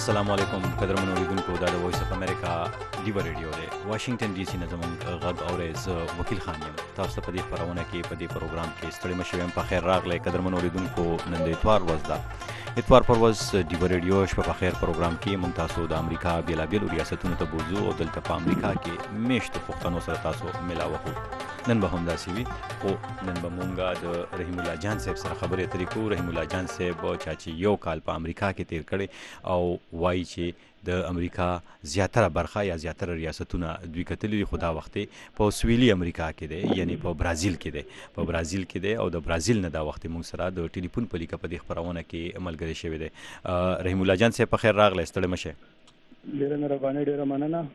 السلام علیکم قدرمنو اوریدونکو دا د وایس اف امریکا ډیو ریډیو دی واشنگټن ډي سي نه زموږ غږ اورئ زه وکیل خان یم تاسو ته په دې خپرونه کې په دې پروګرام کې ستړي مه شئ په خیر راغلی قدرمنو اوریدونکو نن د اتوار ورځ ده اتوار پر ورځ ډیو ریډیو شپه په خیر پروګرام کې موږ تاسو د امریکا بیلابیلو ریاستونو ته بوځو او دلته په امریکا کې میشتو پښتنو سره تاسو ملاوه کوو نن به هم داسې وي خو نن به مونږ د رحیم الله جان صاحب سره خبرې اترې کوو رحیم الله جان صاحب چا چې یو کال په امریکا کې تیر کړی او وایي چې د امریکا زیاتره برخه یا زیاتره ریاستونه دوی کتلي دي خو دا وخت په سویلي امریکا کې دی یعنی په برازیل کې دی په برازیل کې دی او د برازیل نه دا وخت موږ سره د ټلیفون په لیکه په دې خپرونه کې ملګری شوی دی رحیم الله جان صاحب په خیر راغلی ستړي مه شئ ډېره مهرباني ډېره مننه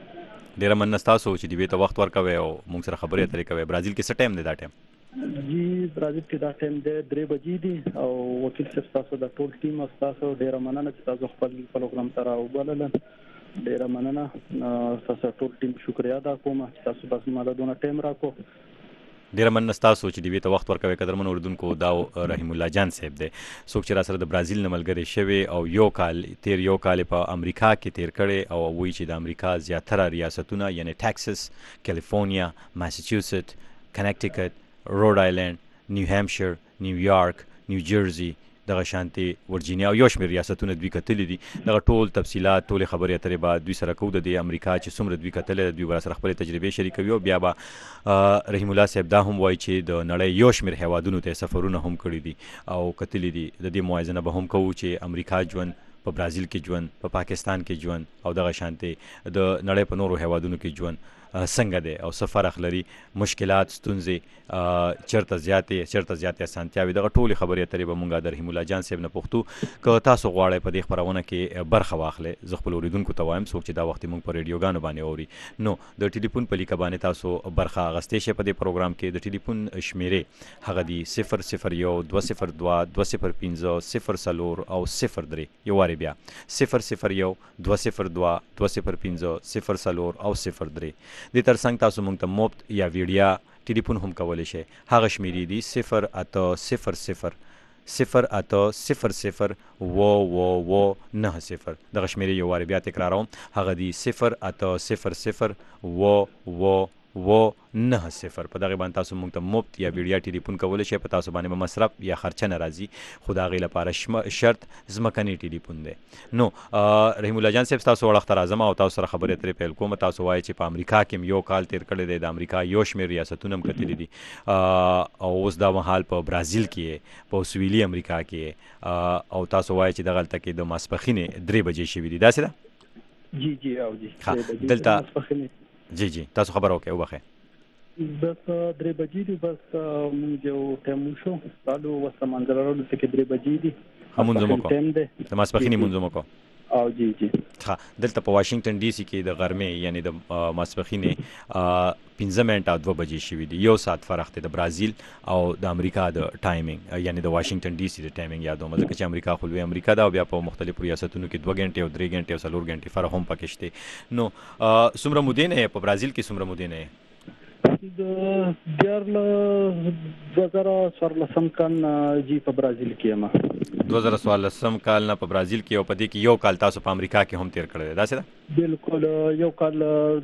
ډېره مننه ستاسو چې دې ته وخت ورکوئ او موږ سره خبرې اترې کوئ برازیل کې څه ټایم دی دا ټایم جی برازیل کې دا ټایم دی 3 بجې دي او وکیل صاحب تاسو د ټول ټیم تاسو ډېره مننه چې تاسو خپل پروګرام ته راوبلل ډېره مننه تاسو ټول ټیم شکریا ادا کوم چې تاسو بس ماده دونه ټایم راکو ډیره مننه تاسو چې دې ته وخت ورکوي قدرمن اوریدونکو دا رحیم الله جان صاحب دی څوک چې را سره د برازیل نه ملګری شوی او یو کال په امریکا کې تیر کړی او وایي چې د امریکا زیاتره ریاستونه یعنی ټکساس کالیفورنیا ماساچوسټ کنیکټیکټ روډ آیلینډ نیو هامشیر نیویارک نیو جرسی دغه شانتي ورجینیا او یو شمېر ریاستونه دوی کتلي دي دغه ټول تفصیلات ټولې خبرې اترې به دوی سره کوو د دې امریکا چې څومره دوی کتلي دوی به سره خپلې تجربې شریکوي او بیا به رحیم الله صاحب دا هم وایي چې د نړۍ یو شمېر هیوادونو ته سفرونه هم کړي دي او کتلي دي د دې موازنه به هم کوو چې امریکا ژوند په برازیل کې ژوند په پاکستان کې ژوند او دغه شانتي د نړۍ په نورو هیوادونو کې ژوند څنګه دی او څه فرق لري مشکلات ستونزې چېرته زیاتې اسانتیاوې دغه ټولې خبرې اترې به مونږ د رحیم الله جان صاحب نه پوښتو که تاسو غواړئ په دې خپرونه کې برخه واخلئ زه خپل اوریدونکو ته وایم څوک چې دا وخت موږ په ریډیوګانو باندې اوري نو د ټلیفون په لیکه باندې تاسو برخه اخیستی شئ په دې پروګرام کې د ټلیفون شمیرې هغه دي 001 202 205 04 او 03 یو وارې بیا 001 202 205 04 او 03 د ترڅنګ تاسو مونږ ته مفت یا ویډیا ټلیفون هم کولی شئ هغه شمیرې دي 0800 0800 90 دغه شمیرې یو وارې بیا تکراروم هغه دي 0800 90 په دغه باندې تاسو مونږ ته مفت یا ویډیا ټلیفون کولی شئ په تاسو باندې به مصرف یا خرچه نه راځي خو د هغې لپاره شرط ځمکنی ټلیفون دی نو رحیم الله جان صاحب ستاسو وړاندې راځم او تاسو سره خبرې اترې پیل کوم تاسو وایئ چې په امریکا کې یو کال تیر کړی دی د امریکا یو شمېر ریاستونه هم کتلي دي او اوس دا مهال په برازیل کې په سویلي امریکا کې او تاسو وایئ چې دغلته کې د ماسپښینې 3 بجې شوي دي داسې ده جی او جی دلته جی تاسو خبر وکړئ وبخئ بس 3 بجې دي بس مونږ یو ټایم شو سالو وسه منځلارو د 3 بجې دي همونځ مو کو د ماسپښینې مونځ مو کو او جی ها دلته په واشنگټن ډي سي کې د غرمې یعنی د ماسپښینې 15 منټه او 2 بجې شوي دي یو ساعت فرق دی د برازیل او د امریکا د ټایمینګ یعنی د واشنگټن ډي سي د ټایمینګ یادوم ځکه چې امریکا خو لوی امریکا ده او بیا په مختلفو ریاستونو کې 2 غنټې او 3 غنټې او 4 غنټې فرق هم پکې شته نو څومره مودې نه په برازیل کې څومره مودې نه د 2014 کال جی په برازیل کې ما 2014 کال نه په برازیل کې او په دې کې یو کال تاسو په امریکا کې هم تیر کړی دی داسې ده بالکل یو کال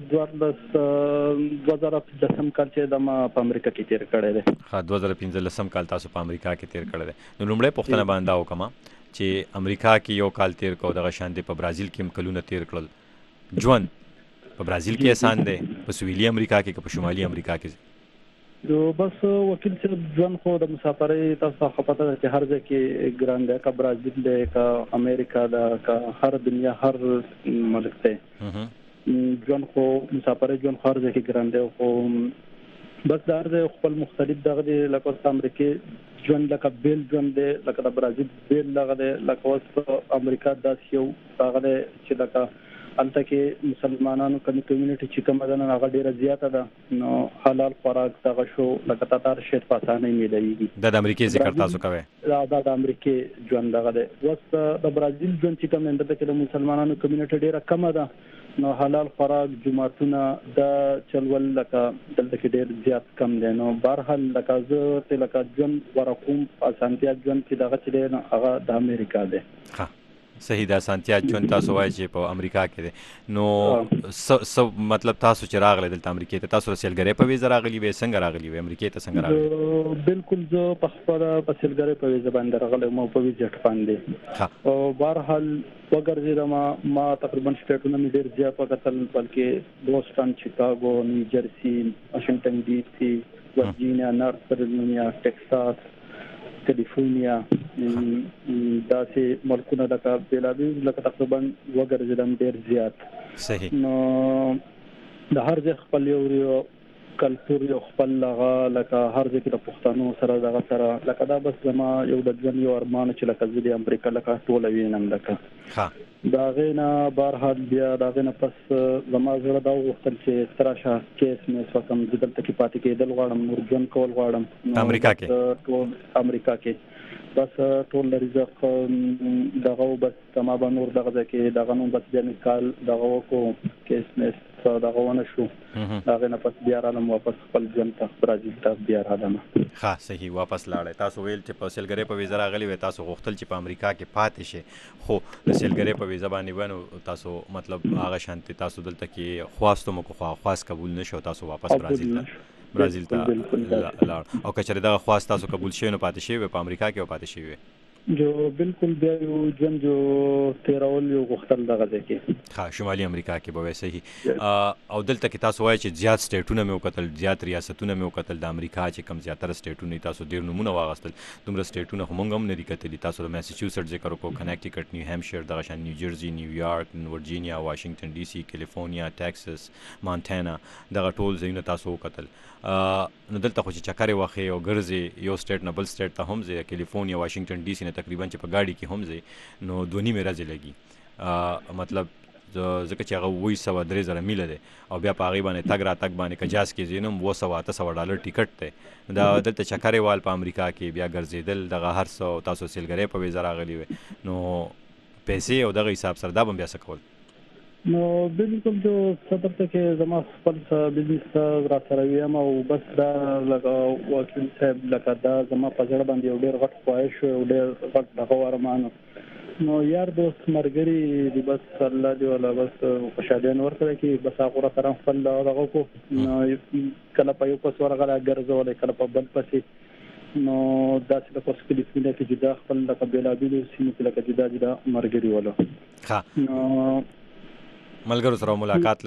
2015 کال چې د ما په امریکا کې تیر کړی دی ها 2015 کال تاسو په امریکا کې تیر کړی دی نو لومړی پوښتنه باندې وکم چې امریکا کې یو کال تیر کو دغه شان دی په برازیل کې هم کلونه تیر کړل ژوند په برازیل کې آسان دی په سویلي امریکا کې که په شمالي امریکا کې بس وکیل صاحب ژوند خو د مسافرۍ تاسو خپته ده چې هر ځای کې ګران دی که برازیل دی که امریکا ده که هر دنیا هر ملک دی ژوند خو مسافرۍ ژوند خو هر ځای کې ګران دی خو بس د هر ځای خپل مختلف دغه دی لکه اوس امریکې ژوند لکه بیل ژوند دی لکه د برازیل بیل دغه دی لکه اوس امریکا داسې یو هغه دی چې لکه هلته کې مسلمانانو کمیونټي چې کومه ده هغه ډیره زیاته ده نو حلال خوراک دغه شو لکه تاتار شیت په اسانۍ میلایږي د امریکې ذکر تاسو کوئ دا د امریکې ژوند دغه دی اوس د برازیل ژوند چې کوم دی دلته کې د مسلمانانو کمیونټي ډیره کمه ده نو حلال خوراک جمعتونه د چلول لکه دلته کې ډیر زیات کم دی نو بهرحال لکه زه لکه ژوند ورقوم اسانتیا ژوند چې دغه چې دی هغه د امریکا دی صحیح د اسانتیا ژوند تاسو وایي چې په امریکا کې دی نو مطلب تاسو چې راغلی دلته امریکې ته تاسو سیلګرۍ په ویزه راغلي وې څنګه راغلي وې امریکې ته څنګه راغلي؟ بالکل زه په خپله په سیلګرۍ په ویزه باندې راغلی وم په ویزټ باندې او بهرحال وګرځېدم ما تقریبا سټیټونه مې ډېر زیات وکتل بلکې بوسټن چیکاګو نیوجرسي واشنګټن ډي سي ورجینیا نارت کیرولاینا ټکساس کیلیفورنیا داسې ملکونه لکه بیلابیل لکه تقریبا وګرځېدم ډېر زیات صحیح نو د هر ځای خپل یو کلتور یو خپل لکه هر ځای کې د پښتنو سره دغه سره لکه دا بس زما یو د ژوند یو ارمان چې لکه زه د امریکا لکه ټوله وینم لکه دا غینا بهرحال بیا دا غینا پس زما زړه دا وغوښتل چې تراشه کیس مې وکم چې دلته کې پاتې کېدل غواړم نور ژوند کول غواړم امریکا کې ټول امریکا کې بس ټول رزق دغه بس زما به نور دغه کې دغه نو بس بیا کال دغه کو کیس مې دغه ونه شو هغه نه پس بیا رالم واپس خپل ژوند ته برازیل ته بیا رالم. ښه صحیح واپس لاړې تاسو ویل چې په سیلګرۍ په ویزه راغلي وې تاسو غوښتل چې په امریکا کې پاتې شئ خو د سیلګرۍ په ویزه باندې ونه تاسو مطلب هغه شانتي تاسو دلته کې خواستو مو کو خواست قبول نشو تاسو واپس برازیل ته لاړ او کچره دا خواست تاسو قبول شوی نو پاتې شوی په امریکا کې پاتې شوی جو بالکل بیا یو ژوند جو تیرول یو غوښتل دغه ځای کې ها شمالي امریکا کې به صحیح او دلته کې تاسو وایي چې زیات سټیټونه مې وکتل زیات ریاستونه مې وکتل د امریکا چې کم زیاتره سټیټونه تاسو ډیر نمونه واغستل دومره سټیټونه خو مونږ هم نه دي کتلي تاسو د میساچوسټس ذکر وکړو کنیکټیکټ نیو هیمشیر دغه شان نیوجرسي نیویارک ورجینیا واشنګټن ډي سي کیلیفورنیا ټکساس مونټانا دغه ټول ځایونه تاسو وکتل نو دلته خو چې چکرې وخی او ګرځي یو سټیټ نه بل سټیټ ته هم ځي کیلیفورنیا واشنګټن ډي سي نه تقریبا چې په ګاډي کې هم ځي نو 2 نیمه ورځې لګي مطلب ځکه چې هغه 203 میله دی او بیا په هغې باندې تګ راتګ باندې کجاز کې ځي نو $200 ټیکټ دی دا دلته چکرې وال په امریکا کې بیا ګرځېدل دغه هر څه تاسو سیلګرۍ په ویزه راغلي وې نو پیسې او دغه حساب سره دا به بیا څه کول نو بالکل جو صدر ته کې زما خپل بزنس را سره ویم او بس دا لکه وکیل صاحب لکه دا زما په ځړ باندې یو ډېر غټ خواهش او ډېر غټ دغه ارمان نو یار دوست مرګري دی بس الله دی ولا بس خوشالیان ورکړي کې بس هغه سره خپل دغه کو نو کله په یو پس ورغله ګرځول کله په بل پسې نو داسې د کوڅې کې د کې جدا خپل لکه بیلابیل سیمه کې لکه جدا مرګري ولا ها نو ملګرو سره ملاقات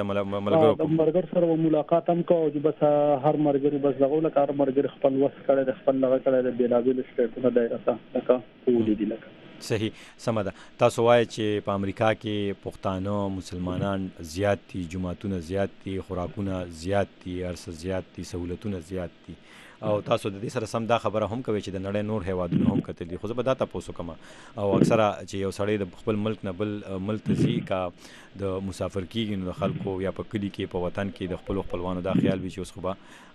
ملګرو سره ملاقات هم کوو چې بس هر مرګري بس دغه لکه هر مرګري خپل وس کړي د خپل لغه کړي د بیلابیل سټیټونو دایره لکه ټول دي لکه صحیح سمه ده تاسو وایي چې په امریکا کې پښتانه مسلمانان زیات دي جماعتونه زیات دي خوراکونه زیات دي ارڅ زیات دي سہولتونه زیات دي او تاسو د دې سره سم دا خبره هم کوي چې د نړۍ نور هیوادونه هم کتلي خو زه به دا تاسو کوم او اکثره چې یو سړی د خپل ملک نه بل ملک ته ځي کا د مسافر کېږي نو د خلکو یا په کلي کې په وطن کې د خپلوانو دا خیال وي چې اوس خو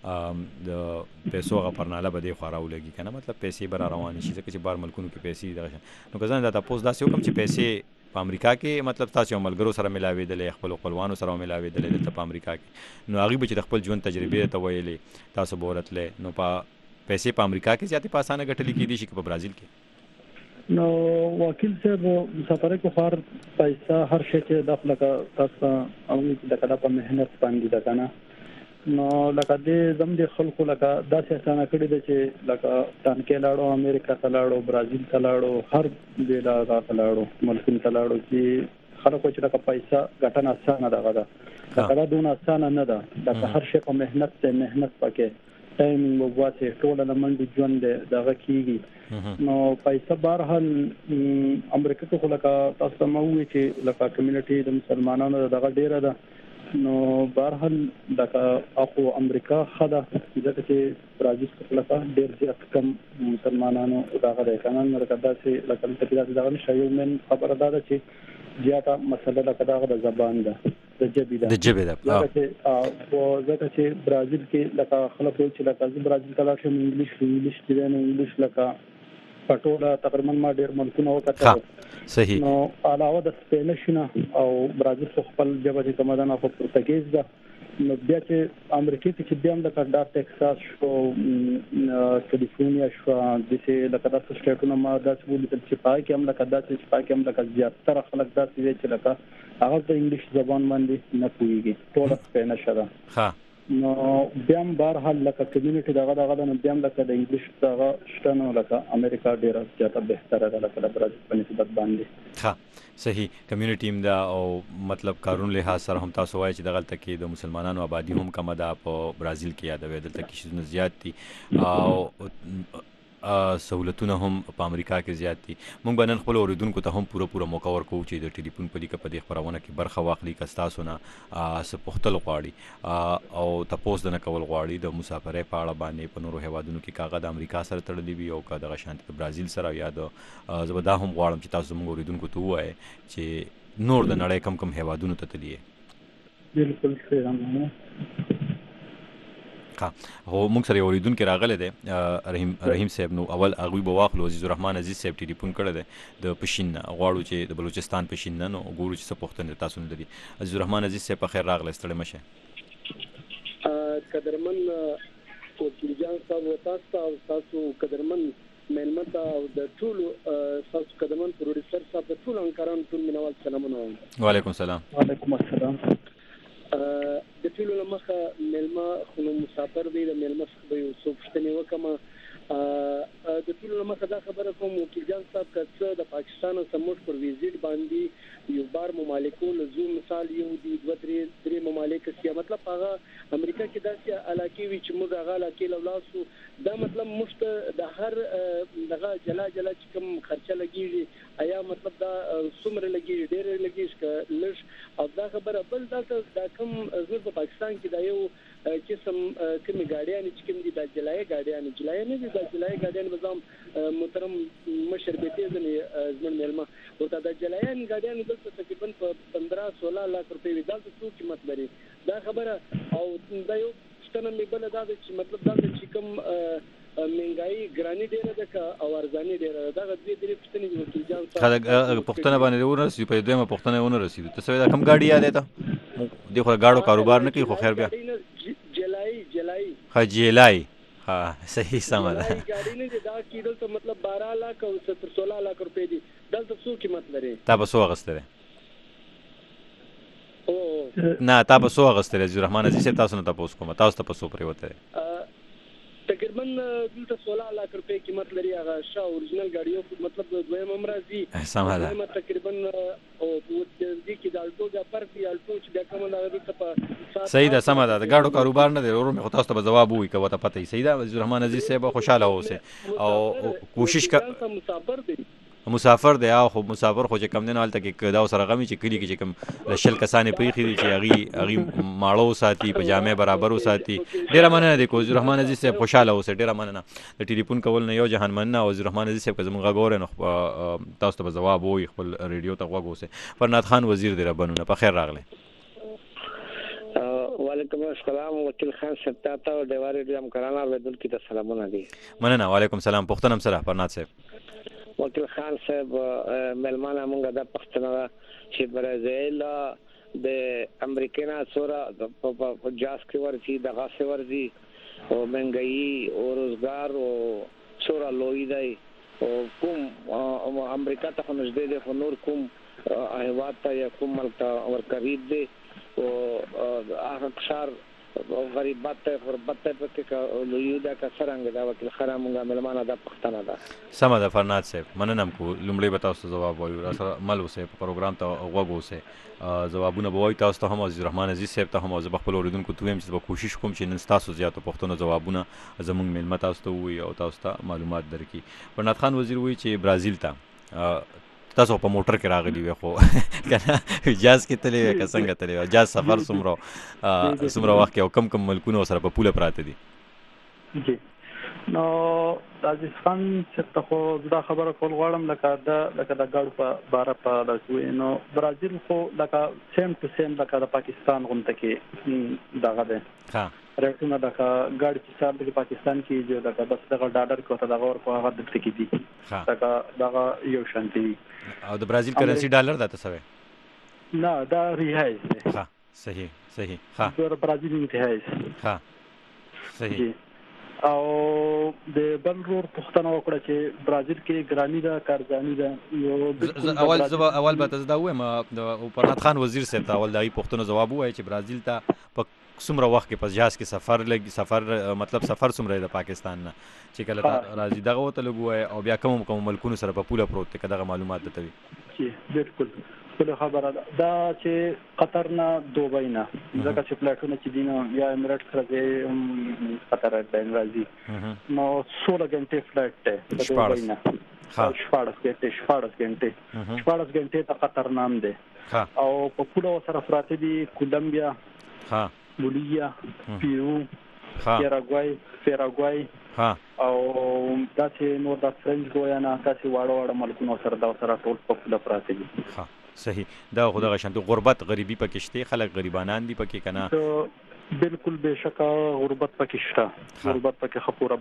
به د پیسو غ پرناله به دې خو راولګي کنه مطلب پیسې به روان شي ځکه چې بار ملکونو کې پیسې دغه نو که زه دا تاسو داسې وکم چې پیسې په امریکا کې مطلب تاسو یو ملګرو سره ملاوېدلې خپلوانو سره ملاوېدلې دلته په امریکا کې نو هغه به چې خپل ژوند تجربې ته ویلې تاسو بورتلې نو په پیسې په امریکا کې زیاتې په اسانه ګټلې کېدي شي په برازیل کې نو وکیل صاحب مسافرې کو خار پیسې هر شي چې د خپل تاسو او د کله په مهنت باندې ده کنه نو لکه دې زم دې خلکو لکه داسې اسانه کړی دی چې لکه تانکې لاړو امریکا ته لاړو برازیل ته لاړو هر دې لاړو لاړو ملکونو ته لاړو چې خلکو چې لکه پیسې ګټنه اسانه ده دا دونه اسانه نه ده لکه هر شي په مهنت پکې ټایمینګ واسه ټول لمنډ ژوند دغه کیږي نو پیسې بهرحال امریکا کې خلک تاسو مو چې لکه کمیونټي د مسلمانانو دغه ډیره ده نو بهرحال لکه اخو امریکا خدا ځکه چې برازیل کې ډېر زیات کم مسلمانانو دغه د قانون مرکزه چې لکه تکلیف دغه نشي من خبره ده چې زیاته مسله لکه دغه د زبان ده د جبې ده ځکه چې برازیل کې لکه خلک چې لکه برازیل ته لاړ انګلیش کې نه انګلیش لکه پټوله تقریبا ما ډېر ملکونه وکړل صحیح نو علاوه د سپینش نه او برازیل خپل ژبه چې کومه ده نه پرتګیز ده نو بیا چې امریکا کې چې بیا هم لکه دا ټکساس شو کالیفورنیا شو د څه لکه داسې سټیټونو ما داسې ولیدل چې پای کې هم لکه داسې چې پای کې هم لکه زیاتره خلک داسې وي چې لکه هغه د انګلیش زبان باندې نه پوهیږي ټول سپینش ده ها نو بیا هم بهرحال لکه کمیونټي دغه نه بیا هم لکه د انګلیش دغه شته نو لکه امریکا ډیره زیاته بهتره ده لکه د برازیل په نسبت باندې. ها صحیح کمیونټي هم دا او مطلب کارون لحاظ سره هم تاسو وایي چې دغه تکي د مسلمانانو آبادی هم کم ده په برازیل کې یادوي دلته کې شونه زیات دي او سہولتونه هم په امریکا کې زیات دي. موږ به نن خپل اوریدونکو ته هم پوره موقع ورکوو چې د ټلیفون په لیکه په دې خبرونه کې برخه واخلي که تاسو نه څه پوښتل غواړي او تاسو نه کول غواړي د مسافرۍ په اړه باندې په نورو هیوادونو کې کاغذ د امریکا سره تړلی وي او که دغه شانتي د برازیل سره یا د زبدا هم غواړم چې تاسو موږ اوریدونکو ته وایي چې نور د نړۍ کم هیوادونو ته تللی. بالکل صحیح. ها هو موږ سره اوریدونکو راغله ده رحیم صاحب نو اول هغه به واخلو عزیز الرحمن عزیز صاحب ټلیفون کړی ده د پښین غواړو چې د بلوچستان پښین نو ګورو چې څه پوښتنه تاسو نه لري. عزیز الرحمن عزیز صاحب په خیر راغله ستړي مشه. قدرمن وکیل جان صاحب تاسو قدرمن ملمت او د ټولو تاسو قدرمن پروډوسر صاحب د ټولو انکاران ټول منوال سلامونه. وعلیکم السلام. وعلیکم السلام. د ټولو لمخه ملما خو مسافر دی د ملما څخه یو څو پوښتنې وکم د ټولو لمخه دا خبره کوم وکیل جان صاحب کڅ د پاکستان سموټ پر ویزیټ باندې یو بار ممالکو لزو مثال یو دی دوه درې ممالک چې مطلب هغه امریکا کې داسې علاقې وی چې موږ هغه علاقې لولاسو دا مطلب مشت د هر دغه جلا چې کوم خرچه لګیږي آیا مطلب دا څومره لګیږي ډېر لګیږي که لږ او دا خبره بل دا کوم زموږ په پاکستان کې دا یو قسم کومې ګاډیان چې کوم دي د جلای ګاډیان نه دي د جلای ګاډیان بزام محترم مشر به تیزنې زمون ملما ورته د جلایان ګاډیان دلته تقریبا په 15-16 لک روپۍ وي دلته څو قیمت لري دا خبره او دا یو څنګه مې بل دا چې مطلب دا چې کوم منګای ګرانی ډیره ده او ارزانی ډیره ده دا د دې پښتنې د وکیل جان صاحب پښتنه باندې ورسې په دویمه پښتنه ونه رسیدو ته څه دا کم ګاډي یاد ده دغه غاړو کاروبار نه کوي خو خیر بیا جلای خجلای ها صحیح سم ده ګاډي نه دا کیدل ته مطلب 12 لک او 16 لک روپۍ دي دلته څو قیمت لري تا به څو اغستره نه تا به څو اغستره عزیز الرحمن عزیز تاسو نه تاسو کوم تاسو ته په څو پرې وته تقریبا دلته 16 لک روپۍ قیمت لري هغه شا اورجنل ګاډیو مطلب دویم امراضي سماله تقریبا او دې کې د الټو د فرق دی الټو چې د کوم د په صحیح ده سماله د ګاډو کاروبار نه دی ورو مې تاسو ته جواب وای کوي ته پته صحیح ده عزیز الرحمن عزیز صاحب خوشاله اوسه او کوشش مسافر دی او خو مسافر خو چې کم نه حالت کې دا سره غمی چې کلی کې چې کم لشل کسانې پریخي دي چې هغه ماړو ساتي پجامه برابر وساتي ډیر مننه دی کو عزیز الرحمن عزیز صاحب خوشاله اوسه ډیر مننه د ټلیفون کول نه یو جهان مننه او عزیز الرحمن عزیز صاحب زموږ غوړ نه تاسو ته جواب وای خپل ریډیو ته غوږ فرناد خان وزیر دی ربنونه په خیر راغله. وعلیکم السلام وکیل خان صاحب تاسو د ډیواري ډیم کرانا ودل کی ته سلامونه دي. مننه وعلیکم السلام پښتنم سره فرناد صاحب. وکیل خان صاحب ملمانه مونږه د پښتنه چې برازیل د امریکا نه سورا په جاس کې ورسي د غاسه ورسي او منګي او روزګار او سورا لوی دی او کوم امریکا ته نږدې دی خو نور کوم هیواد ته یا کوم ملک ته ور قریب دی او اکثر غریبات ته غربت ته پکې لوی دا کسرانګ دا وکیل خان مونږه ملمانه د پښتنه ده سم ده فرناد صاحب مننم کو لومړی به تاسو جواب وایو سره مل اوسه په پروګرام ته غوږ اوسه جوابونه به وایي تاسو ته هم عزیز الرحمن عزیز صاحب ته هم زه خپل اوریدونکو ته هم چې به کوشش کوم چې نن تاسو زیاتو پښتنو جوابونه زموږ ملمت تاسو ته وایي او تاسو ته معلومات درکړي. فرناد خان وزیر وایي چې برازیل ته تاسو په موټر کې راغلی وي خو کنه جاز کې تللی وي که څنګه تللی وي جاز سفر څومره وخت کې او کم ملکونه سره په پوله پراته دي. جی نو عزیز خان چې ته خو دا خبره کول غواړم لکه د ګاډو په باره په لاسوي نو برازیل خو لکه سیم ټو سیم لکه د پاکستان غونډه کې دغه ده ها ریټونه د ګاډي چې سره د پاکستان کې جو دغه بس دغه ډالر کوته دغه ورکو هغه د تکي دي دغه یو شانتي او د برازیل کرنسي ډالر ده تاسو نه دا ریال ده صحیح ها د برازیل انتهایی ها صحیح او د بل رور پښتنه وکړه چې برازیل کې ګرانی دا کارځانی دا یو بالکل اول به تاسو دا وایم د پرنات خان وزیر صاحب ته اول دغه پښتنه جواب وایي چې برازیل ته په څومره وخت کې په جهاز کې سفر مطلب سفر څومره د پاکستان نه چې کله راځي دغه وته لګوي او بیا کوم ملکونو سره په پوله پروت دی دغه معلومات ته وي چې بالکل ټول خبره دا چې قطر نه دوبۍ نه ځکه چې پلیټونه چې دینه یا امارات سره قطر راځي نو 16 غنټه فلایټ ته دوبۍ نه 14 غنټه ته قطر نام دی او په پوله سره پراته دي کولمبیا بولیویا پیرو پیراګوای او داسې نور د فرنچ ګویانا داسې واړه ملکونو سره دا سره ټول په پوله پراته دي صحیح دا خو دغه شانتو غربت غریبي پکې شته خلک غریبانان دي پکې کنه بالکل بشکا غربت پکې شته غربت پکې خپوره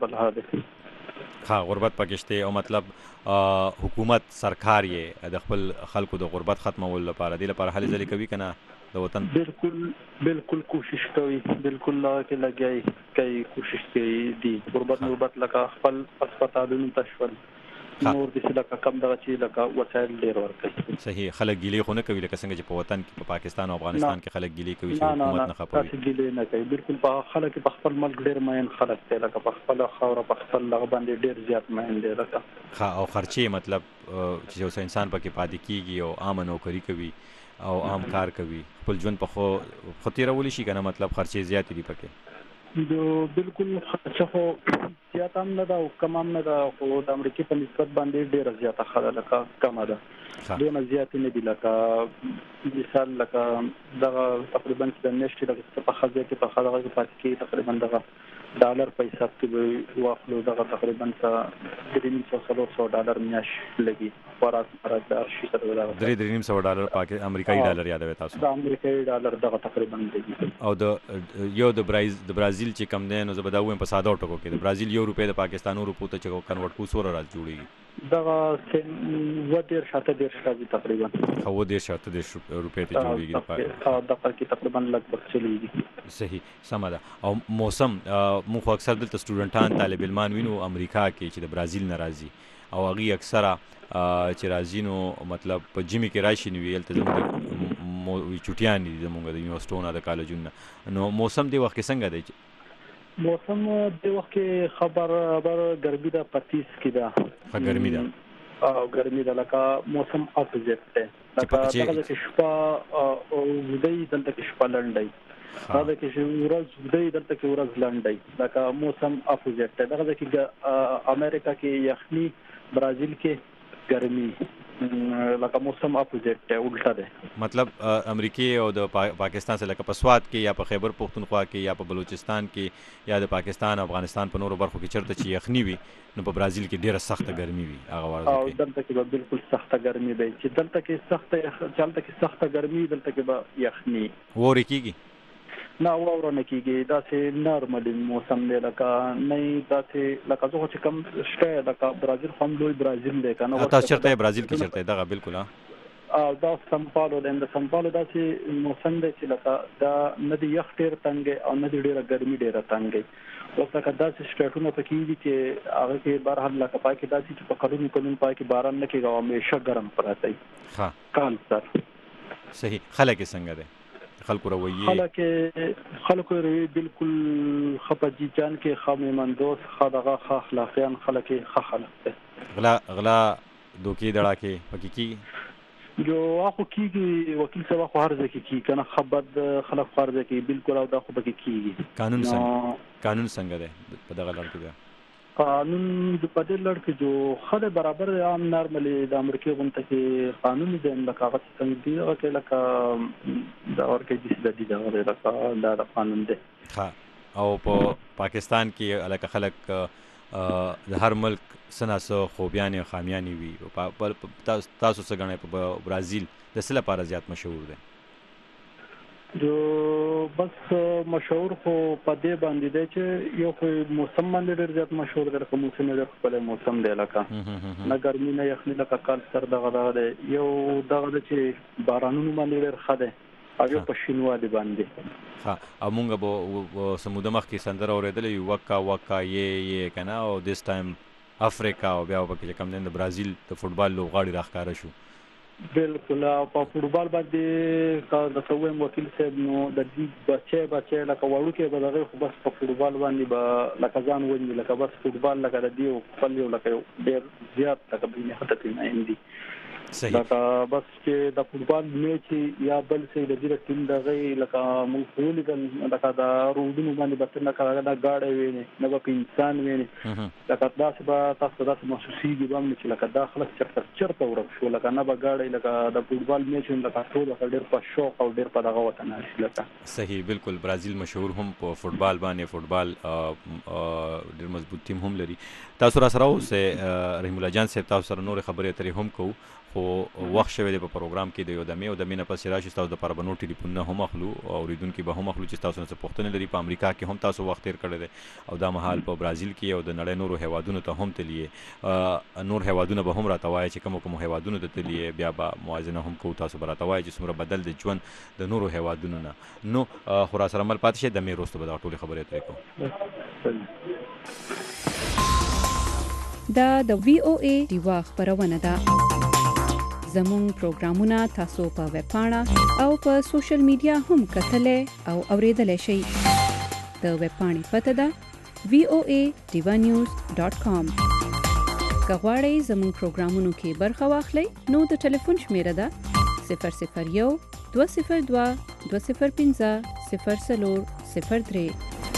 بلها غربت پکې شته او مطلب حکومت سرکار یې د خپل خلکو د غربت ختمولو لپاره د لپاره هلې ځلې کوي کنه د وطن بالکل کوشش کوي بالکل لا کې لګي کوشش کوي دي غربت لکه خپل هسپتالونو تشول نور د سلکه کم دغه چې لکه وسایل ډیر ورکړي صحیح خلک ګیلې خو نه کوي لکه څنګه چې په وطن کې په پاکستان او افغانستان کې خلک ګیلې کوي چې حکومت نه خپوي ګیلې نه کوي بالکل په خلک په خپل ملک ډیر مین خلک دی لکه په خپل خاور په خپل لغ باندې ډیر زیات مین دی لکه او خرچي مطلب چې اوس انسان پکې پاتې کیږي او عام نوکری کوي او عام کار کوي خپل ژوند په خو تیرول شي کنه مطلب خرچي زیات دي پکې جو بالکل خرچه خو زیات هم نه دا او کم هم نه دا خو د امریکای په نسبت باندې ډیره زیاته خاله لکه کم ده دونه زیات نه دي لکه مثال لکه دغه تقریبا د نشټ د په خزه کې په خزه کې پاتې کې تقریبا دغه ډالر په حساب کې واخلو دغه تقریبا $300 میاش لګي خوراک د شي سره $300 پاکستان امریکایي ډالر یادوي تاسو د امریکایي ډالر دغه تقریبا لګي او د یو د برازیل چې کم دی نو زه به دا وایم په ساده ټکو کې د برازیل یو روپۍ د پاکستانو روپو ته چې کنورټ کو سور راځي جوړیږي دغه ودیر شاته ډیر شاته تقریبا هو ډیر شاته د روپۍ ته جوړیږي دغه کې تقریبا لګ چلیږي صحیح سم ده او موسم مو خو اکثر دلته سټوډنټان طالب علمان وینو امریکا کې چې د برازیل ناراضي او هغه اکثره چې راځي نو مطلب په جمی کې راشي نو ویل ته زموږ چټیان دي زموږ د یونیورسيټونو د کالجونو نو موسم دی وخت څنګه دی موسم د وخت کې خبر ګرمي ده 35 کې ده ګرمي ده او ګرمي ده لکه موسم اپوزیټ ده لکه دغه کې شپه او ودی دلته کې شپه لنډي دا کې ورځ ودی دلته کې ورځ لنډي لکه موسم اپوزیټ ده دغه کې امریکا کې یخني برازیل کې ګرمي لکه موسم اپوزیټ ده الټا ده مطلب امریکای او د پاکستان سره لکه په سوات کې یا په خیبر پختونخوا کې یا په بلوچستان کې یا د پاکستان او افغانستان په نورو برخو کې چرته چې یخني وي نو په برازیل کې ډیره سخته ګرمي وي هغه ورځ کې او دلته کې بالکل سخته ګرمي وي چې دلته کې سخته ګرمي دلته کې به یخني ووري کیږي نه وورونه کیږي دا سه نارمل موسم دی لکه نه دا سه لکه زه چې کم شته لکه برازیل هم لوی برازیل دی کنه تاسو چرته برازیل کې چرته دغه بالکل او دا سمپالو د سمپالو دا سه موسم دی چې لکه دا ندی یخ ډیر تنګ او ندی ډیره ګرمي ډیره تنګ اوس لکه دا سه سټیټونه پکې دي چې هغه کې بهرحال لکه پای کې دا چې په کلونو پای کې باران نه کېږي او همیشه ګرم پراته وي ها کال سر صحیح خلک څنګه دي خلکو رویه خلکو رویه بالکل خپجی جان کې خامې مندوس خدغه اخلاقیان خلک خلک غلا دوکي دړه کې پکې کی جو اخو کیږي وکیل صاحب خو هر ځکه کی کنه خبر خلک فرض کوي بالکل او دا خو پکې کیږي قانون څنګه ده په دغه لړ کې قانون د پدې لړ کې جو خله برابر عام نارملي د امریکای غونډه کې قانون دی د کاغذ څنګه دی او کې لکه دا ورکه دي د دا قانون دی ها او په پاکستان کې الکه خلک د هر ملک سناسو خوبيان او خامیان وي تاسو څنګه غنئ په برازیل د څه لپاره زیات مشهور دی جو بس مشهور خو په دې باندې دی چې یو خو موسم باندې ډېر زیات مشهور دی کوم موسم ډېر خپل موسم دی لکه نه ګرمي نه یخني لکه کال سر دغه دی یو دغه چې بارانونو باندې ډېر ښه دی هغه په شینوالي باندې. ها امونګه به سموده مخ کې سندره اوریدلې وکا وکا یې کنه او دیس ټایم افریقا او بیا په کوم د برازیل د فوتبال لوبغاړي راخاره شو. بالکل په فوتبال باندې کا د سویم وکیل صاحب نو د دې بچي لکه وړو کې به دغه خو بس په فوتبال باندې به لکه ځان ونی لکه بس فوتبال لکه د دې خپل یو لکه ډیر زیات لکه بینه هته نه اندي صحیح لکه بس چې د فوتبال میچ یا بل څه د دې ټیم دغه لکه مونږ ولګل لکه دا روډونو باندې به نه کړه دا گاډي ویني نه به انسان ویني لکه تاسو به تاسو د محسوسي دی باندې چې لکه داخله چرته ورک شو لکه نه به گاډي لکه د فوتبال میچ لکه ټول ډېر په شوق او ډېر په دغه وطن لکه صحیح بالکل برازیل مشهور هم په فوتبال باندې فوتبال ډېر مضبوط ټیم هم لري. تاسو را سره اوس رحیم الله جان صاحب تاسو سره نور خبرې اترې هم کوو خو وخت شوی دی په پروګرام کې د یو د مینه پسې راشي تاسو د پربنو ټلیفون هم اخلو او اوریدونکو به هم اخلو چې تاسو نه پوښتنه لري. په امریکا کې هم تاسو وخت تیر کړی دی او دا مهال په برازیل کې او د نړۍ نورو هیوادونو ته هم تللی نور هیوادونه به هم راتوای چې کوم هیوادونو ته تللی بیا به موازنه هم کوو تاسو به راتوای چې څومره بدل د ژوند د نورو هیوادونو نه نو خو را سره مل پاتې شه د مې وروسته به دا ټولې خبرې اترې کوو. دا د VOA دیوا خبرونه ده. زموږ پروګرامونه تاسو په ویب پاڼه او په سوشل میډیا هم کتلې او اوریدلای شئ. د ویب پاڼې پته ده voadivanews.com. کغواړئ زموږ پروګرامونو کې برخه واخلئ نو د ټلیفون شمیره ده 001 202 205 0403.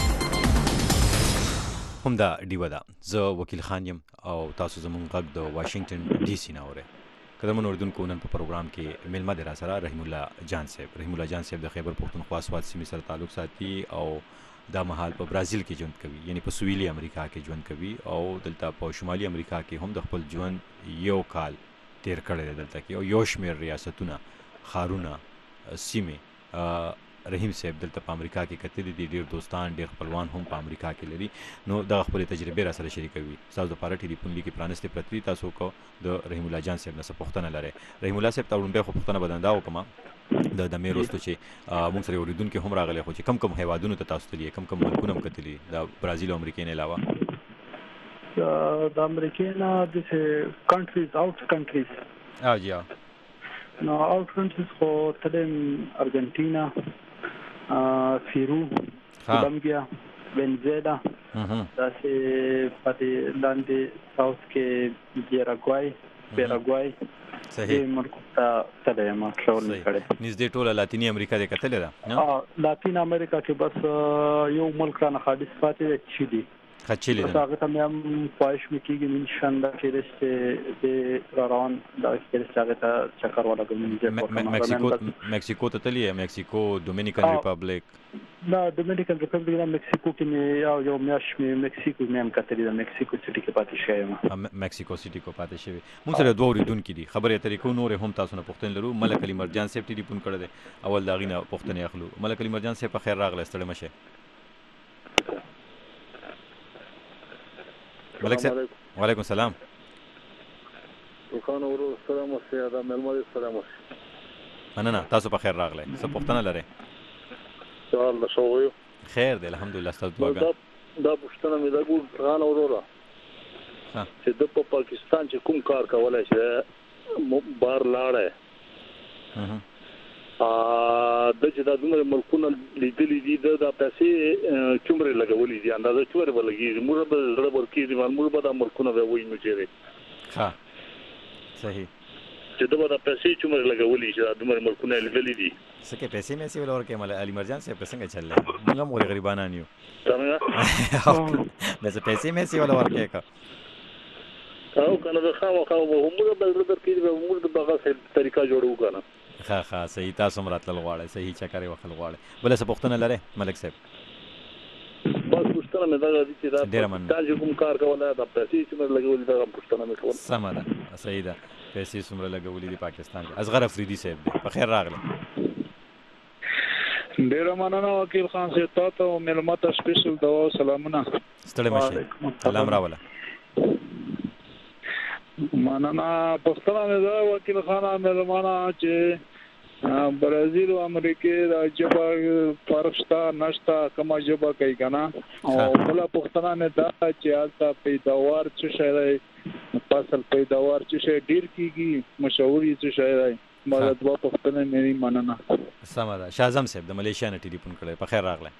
هم دا دیوه ده. زه وکیل خان یم او تاسو زموږ غږ د واشنگټن ډي سي نه اورئ. قدمونو اردوونکو نن په پروګرام کې میلمه دی را سره رحیم الله جان صاحب د خیبر پختونخوا سوات سیمې سره تعلق ساتي او دا مهال په برازیل کې ژوند کوي یعنی په سویلي امریکا کې ژوند کوي او دلته په شمالي امریکا کې هم د خپل ژوند یو کال تیر کړی دی دلته کې او یو شمېر ریاستونه ښارونه سیمې رحیم صاحب دلته په امریکا کې کتلي دي ډېر دوستان ډېر خپلوان هم په امریکا کې لري نو دغه خپلې تجربې را سره شریکوي. تاسو دپاره ټلیفون لیکې پرانستې پرتې دي تاسو کو د رحیم الله جان صاحب نه څه پوښتنه لرئ. رحیم الله صاحب ته وړاندې خو پوښتنه به دا وکړم د مې وروسته چې موږ سره اورېدونکي هم راغلی خو چې کم هیوادونو ته تاسو تللي کم ملکونه هم کتلي د برازیل او امریکې نه علاوه د امریکې نه داسې کنټریز آوټ کنټریز جی نو آوټ کنټریز خو تلم ارجنټینا پیرو کولمبیا وینزویلا داسې پاتې لاندې ساوث کې پیراګوای صحیح ملکو ته تلم ټراول کړی. نږدې ټوله لاتینی امریکا دې کتلې ده. لاتین امریکا کې بس یو ملک را نه خالص پاتې دی چیلی. خچلی ده هغه ته مې پوښښ مکیږي ان شاء الله چې د روان دا چې هغه ته چکر ولګم. مکسیکو ته تللی مکسیکو دومینیکن ریپبلیک دا دومینیکن ریپبلیک نه مکسیکو کې مې یو میاش مې مکسیکو مې هم کتلی د مکسیکو سټي کې پاتې شوم. مکسیکو سټي کو پاتې شوی. موږ سره دوه اوریدونکو دي خبرې اترې کو نور هم تاسو نه پوښتنه لرو. ملک علي مرجان صاحب ټلیفون کړی دی اول دا غینه پوښتنه اخلو. ملک علي مرجان صاحب په خیر راغلی ستړي مشه. ملک صاحب وعلیکم السلام. خان ورو السلام علیکم ململ السلام مننه تاسو په خیر راغلی. څه پوښتنه لرئ؟ سوال شوی خیر دی الحمدلله ستاسو دعاګانې. دا پوښتنه مې دا ګور خان ورو چې د په پاکستان چې کوم کار کولای شي بار لاړه د چې د دومره ملکونو لیدلې دي د پیسې چومره لګولې دي اندازه چوره ولګي موږ به زړه ورکی دي موږ به د ملکونو به وایو چې ها صحیح چې دا د پیسې چومره لګولې چې د دومره ملکونو لیدلې دي سکه پیسې مې سی ولور کې مل علي مرجان صاحب څنګه چللې موږ هم غریبانان یو څنګه مې پیسې مې سی ولور کې کا او کنه د خامخا موږ به زړه ورکی دي موږ د بغا طریقه جوړو کنه. ښه صحیح تاسو مراتل غواړئ صحیح چکرې وخل غواړئ. بل څه پوښتنه لرئ ملک صاحب؟ بس پوښتنه مې دا دي چې دا چې کوم کار کولای دا پیسې چې موږ لګولې دا پوښتنه مې کوله. سمه ده صحیح ده پیسې څومره لګولې دي پاکستان کې. اصغر افریدي صاحب دی په خیر راغلی. ډیره مننه وکیل خان صاحب تاسو او ملمه ته سپیشل دعا او سلامونه. ستړي مشه سلام راوله. مننه پښتنه مې دا وکیل خان ملمانه چې برازیل او امریکې د جبا فرق شته نشته کومه جبا کوي کنه او بل پښتنه نه دا چې حالت پیداوار څه شي دی فصل پیداوار څه شي ډیر کیږي مشهوري څه شي دی ما د پښتنه مې مننه. سمه ده. شاه اعظم صاحب د ملیشیا نه ټلیفون کړی، په خیر راغلی.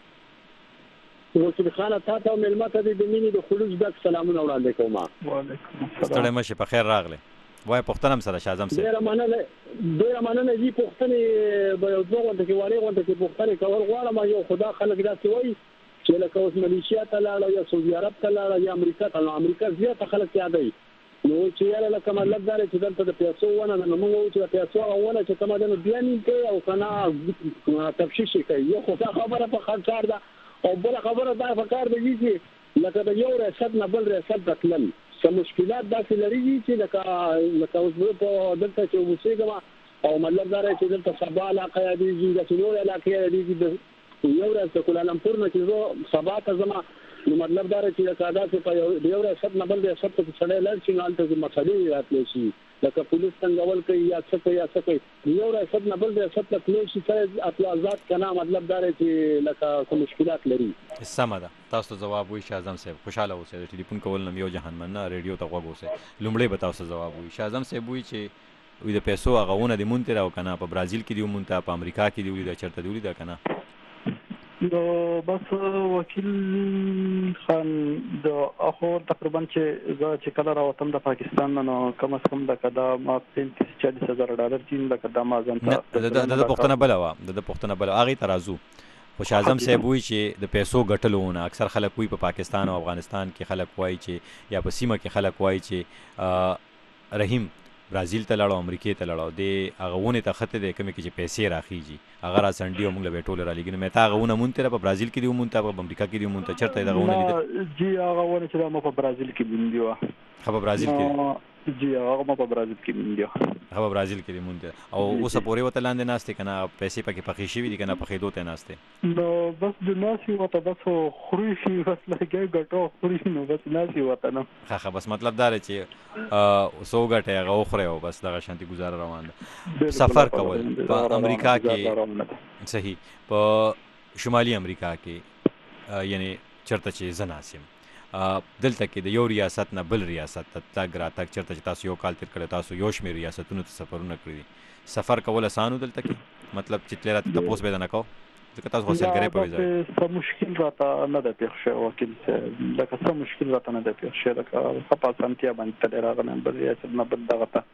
وکیل خان تاسو ملما ته د مینې د خلوص ډک سلامونه وړاندې کوم. وعلیکم السلام. ستړی مشه، په خیر راغلی. وای پښتنه هم سره شاه اعظم صاحب ډیره مننه دي پښتنې به دوه غونډه کې وړي غونډه کې پښتنې کول غواړم. یو خدا خلک داسې وایي چې لکه اوس ملیشیا ته لاړ یا سعودي عرب ته لاړ یا امریکا ته لاړ، امریکا زیاته خلک یادوي نو چې یاره لکه مطلب دا چې دلته د پیسو ونه نه موږ وایو چې د پیسو ونه چې کومه ده نو بیا نه کوي او کنه تفشیش کوي. یو خدا خبره په خاطر ده او بل خبره دا فکر دی چې لکه د یو ریاست نه بل ریاست تلل څه مشکلات داسې لري چې لکه اوس په دلته چې اوسېږم او مطلب دا چې دلته سبا علاقه یادېږي د نور علاقې یادېږي یو ریاست کولالمپور نه چې زه سبا ته ځم نو مطلب دا چې لکه داسې په یو ریاست نه بل ریاست ته سړی لاړ شي نو هلته مسلې راتلی شي لکه پولیس څنګهول کوي یا څه کوي یا څه کوي یو ریاست نه بل ریاست ته تللی شي سړی آزاد که نه مطلب دا چې لکه کوم مشکلات لري. سمه ده. تاسو ته ځواب وایي شاه اعظم صاحب. خوشحاله اوسئ. د ټلیفون کول نه یو جهان مننه. ریډیو ته غوږ اوسئ. لومړی به تاسو ځواب وایي. شاه اعظم صاحب وایي چې وایي د پیسو هغه ونه دې مونږ ته راو که نه په برازیل کې دې ومونږ په امریکا کې دې ولیده چېرته دې ولیده که نه. نو بس وکیل خان د اخو تقریبا چې زه چې کله راوتم د پاکستان نه نو کم از کم لکه دا ما 35-40,000 ډالر تین لکه دا ما ځان ته د پښتنه بله وه د پښتنه بله هغې ته راځو. خو شاه اعظم صاحب وایي چې د پیسو ګټلو نه اکثر خلک وایي په پاکستان او افغانستان کې خلک وایي چې یا په سیمه کې خلک وایي چې رحیم برازیل ته لاړو امریکې ته لاړو د هغه ونې ته خطې دی کومې کې چې پیسې راخیږي هغه را سنډي او موږ له به ټوله را لېږي نو مې ته هغه ونه مونږ ته په برازیل کې دې ومونږ ته په امریکا کې دې ومونږ ته چېرته یې دغه ونه لیده؟ جی هغه ونه چې دا ما په برازیل کې موندې وه. ښه په برازیل کې جی هغه ما په برازیل کې موندې وه. ښه په برازیل کې دې موندې او اوسه پورې ورته لاندې ناستې که نه پیسې پکې پخې شوي دي که نه پخېدو ته ناستې؟ نو بس د ناسې ورته بس خوري شي بس لګیا ګټو خوري نو بس ناسې ورته نه. ښه بس مطلب دا دی چې څو ګټې هغه وخورئ او بس دغه شانتي ګزاره روان ده. سفر کول په امریکا کې صحیح په شمالي امریکا کې یعنی چېرته چې زه ناست یم دلته کې د یو ریاست نه بل ریاست ته تګ راتګ چېرته چې تاسو یو کال تېر کړی تاسو یو شمېر ریاستونو ته سفرونه کړي دي سفر کول اسانو دلته کې مطلب چې تللی راته تپوس به یې نه کوو ځکه تاسو خو سیلګرۍ په ویزا څه مشکل راته نه ده پېښ شوی وکیل صاحب لکه څه مشکل راته نه ده پېښ شوی لکه ښه په اسانتیا باندې تللی راغلی بل ریاست نه بل دغه ته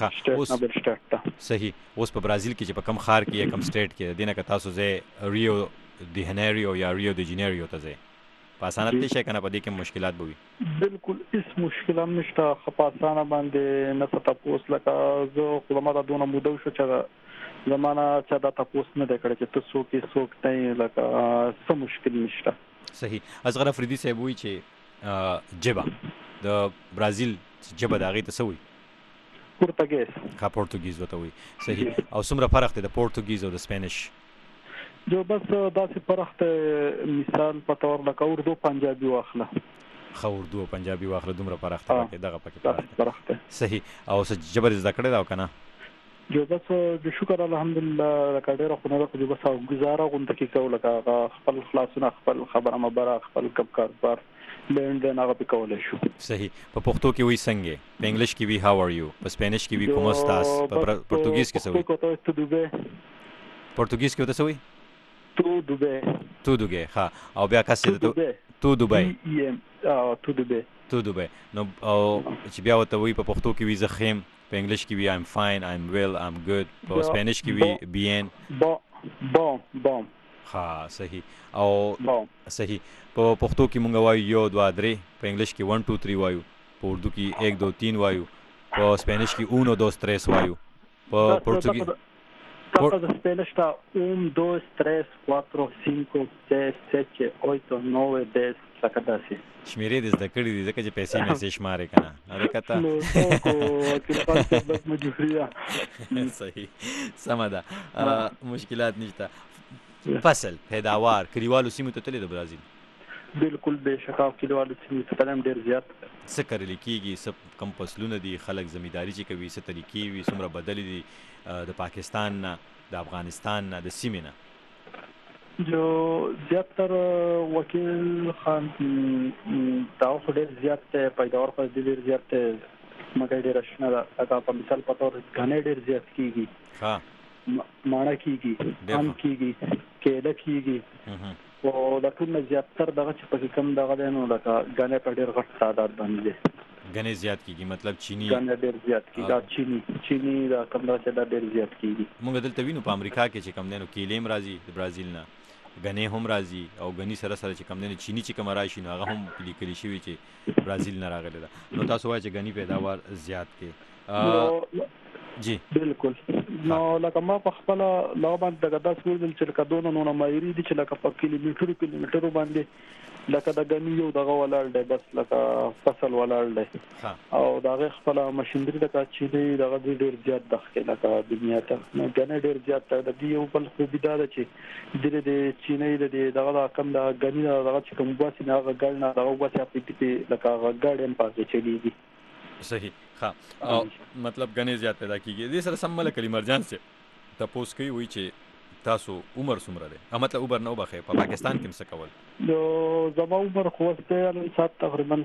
صحیح. اوس په برازیل کې چې په کم ښار کې یا کم سټیټ کې د دې نه که تاسو ځئ ریو د هنیریو یا ریو د جنیریو ته ځئ په اسانه تللی شئ که نه په دې کې مشکلات به وي؟ بالکل هېڅ مشکل هم نشته ښه په اسانه باندې نه څه تپوس لکه زه خو زما دا دونه موده وشو چې زما نه چا دا تپوس نه دی کړی چې ته څوک یې څوک نه یې لکه څه مشکل نشته. صحیح. اصغر افریدي صاحب وایي چې ژبه د برازیل ژبه د هغې ته څه وایي؟ پرتګیز. ښه پورتوګیز ورته وایي. صحیح. او څومره فرق دی د پورتوګیز او د سپینش؟ جو بس داسې فرق ته مثال په تور لکه اردو پنجابي واخله. ښه اردو او پنجابي واخله دومره فرق ته پکې دغه پکې فرق دی. صحیح. او څه ژبه دې زده کړې ده او که نه؟ جو بس د شکر الحمدلله لکه ډېره خو نه ده خو جو بس ګزاره غونته کې کوو لکه هغه خپل خلاصونه خپل خبره مبره خپل کب کاروبار لین هغه پې کولی شو. صحیح. په پښتو کې وایي څنګه؟ په انګلیش کې وایي هاو آر یو؟ په سپینش کې وایي کوم استاس؟ په پورتوګیز کې څه وایي؟ تو دوبه. پورتوګیز کې ورته څه وایي؟ تو دوبه. تو دوبه. ښه. او بیا کس تو دوبه. تو دوبه. نو او چې بیا ورته وایي په پښتو کې وایي زه ښه یم په انګلیش کې وایي I'm fine, I'm well, I'm good. په سپینش کې وایي bien. بام. ښه صحیح. او صحیح. په پښتو کې مونږ وایو 1 2 3 په انګلیش کې 1 2 3 وایو په اردو کې 1 2 3 وایو په سپینش کې 1 2 3 وایو په پورتوګیز Tata de Spanish está 1, 2, 3, 4, 5, 6, 7, 8, 9, 10, لکه داسې. شمېرې دې زده کړي دي ځکه چې پیسې مې شمارې که نه حقیقته نو څوک وکیل خان صاحب بس مجبوریه. صحیح. سمه ده. مشکلات نشته. فصل پیداوار کلیوالو سیمو ته تللی د برازیل؟ بالکل بهشکه کلیوالو سیمې ته تلم ډېر زیات. څه کرل کېږي، څه کم فصلونه دي، خلک زمینداري چې کوي څه طریقې وي، څومره بدلې دي د پاکستان نه، د افغانستان نه، د سیمې نه؟ جو زیاتر وکیل خان دا خو ډېر زیات دی، پیداوار خو ډېر زیات دی، مګر ډېره شنه ده. لکه په مثال په طور غنۍ ډېر زیات کېږي، ماڼه کېږي، ام کېږي، کیله کېږي، او د ټول نه زیاتتر دغه چې پکې کم دغه دی نو لکه غنۍ په ډېر غټ تعداد باندې دی. غنۍ زیات کېږي مطلب چینی غنۍ ډېر زیات کېږي، دا چینی دا کم دغه چې دا ډېر زیات کېږي. موږ دلته وینو په امریکا کې چې کم دی نو کیلې هم راځي د برازیل نه، غنۍ هم راځي، او غنۍ سره سره چې کم دی نو چینی چې کوم راشي نو هغه هم لیکلی شوي چې برازیل نه راغلی ده. نو تاسو وایئ چې غنۍ پیداوار زیات کې؟ جی بالکل. نو لکه ما په خپل لغه باندې دغه داس ویل چې لکه دونه نو مایری دي چې لکه په کیلومترو باندې لکه د غنی یو دغه ولاړ دی، بس لکه فصل ولاړ دی، او دغه خپل ماشينري د چې دی دغه ډیر زیات دغه لکه دنیا ته نو غنی ډیر زیات د دې یو بل خو بيدا ده چې د چینې د دغه کم د غنی دغه چې کوم واسي نه غړ نه دغه واسي په دې لکه غړ هم پاتې چلیږي. صحیح. ها مطلب غنۍ زیات پیدا کیږي. دې سره سم ملک علي مرجان سے تاسو کوي وی چې تاسو عمر څومره دی؟ مطلب عمر نه وبخه په پاکستان کې څه کول؟ نو زما عمر خو ستاسو سات تقریبا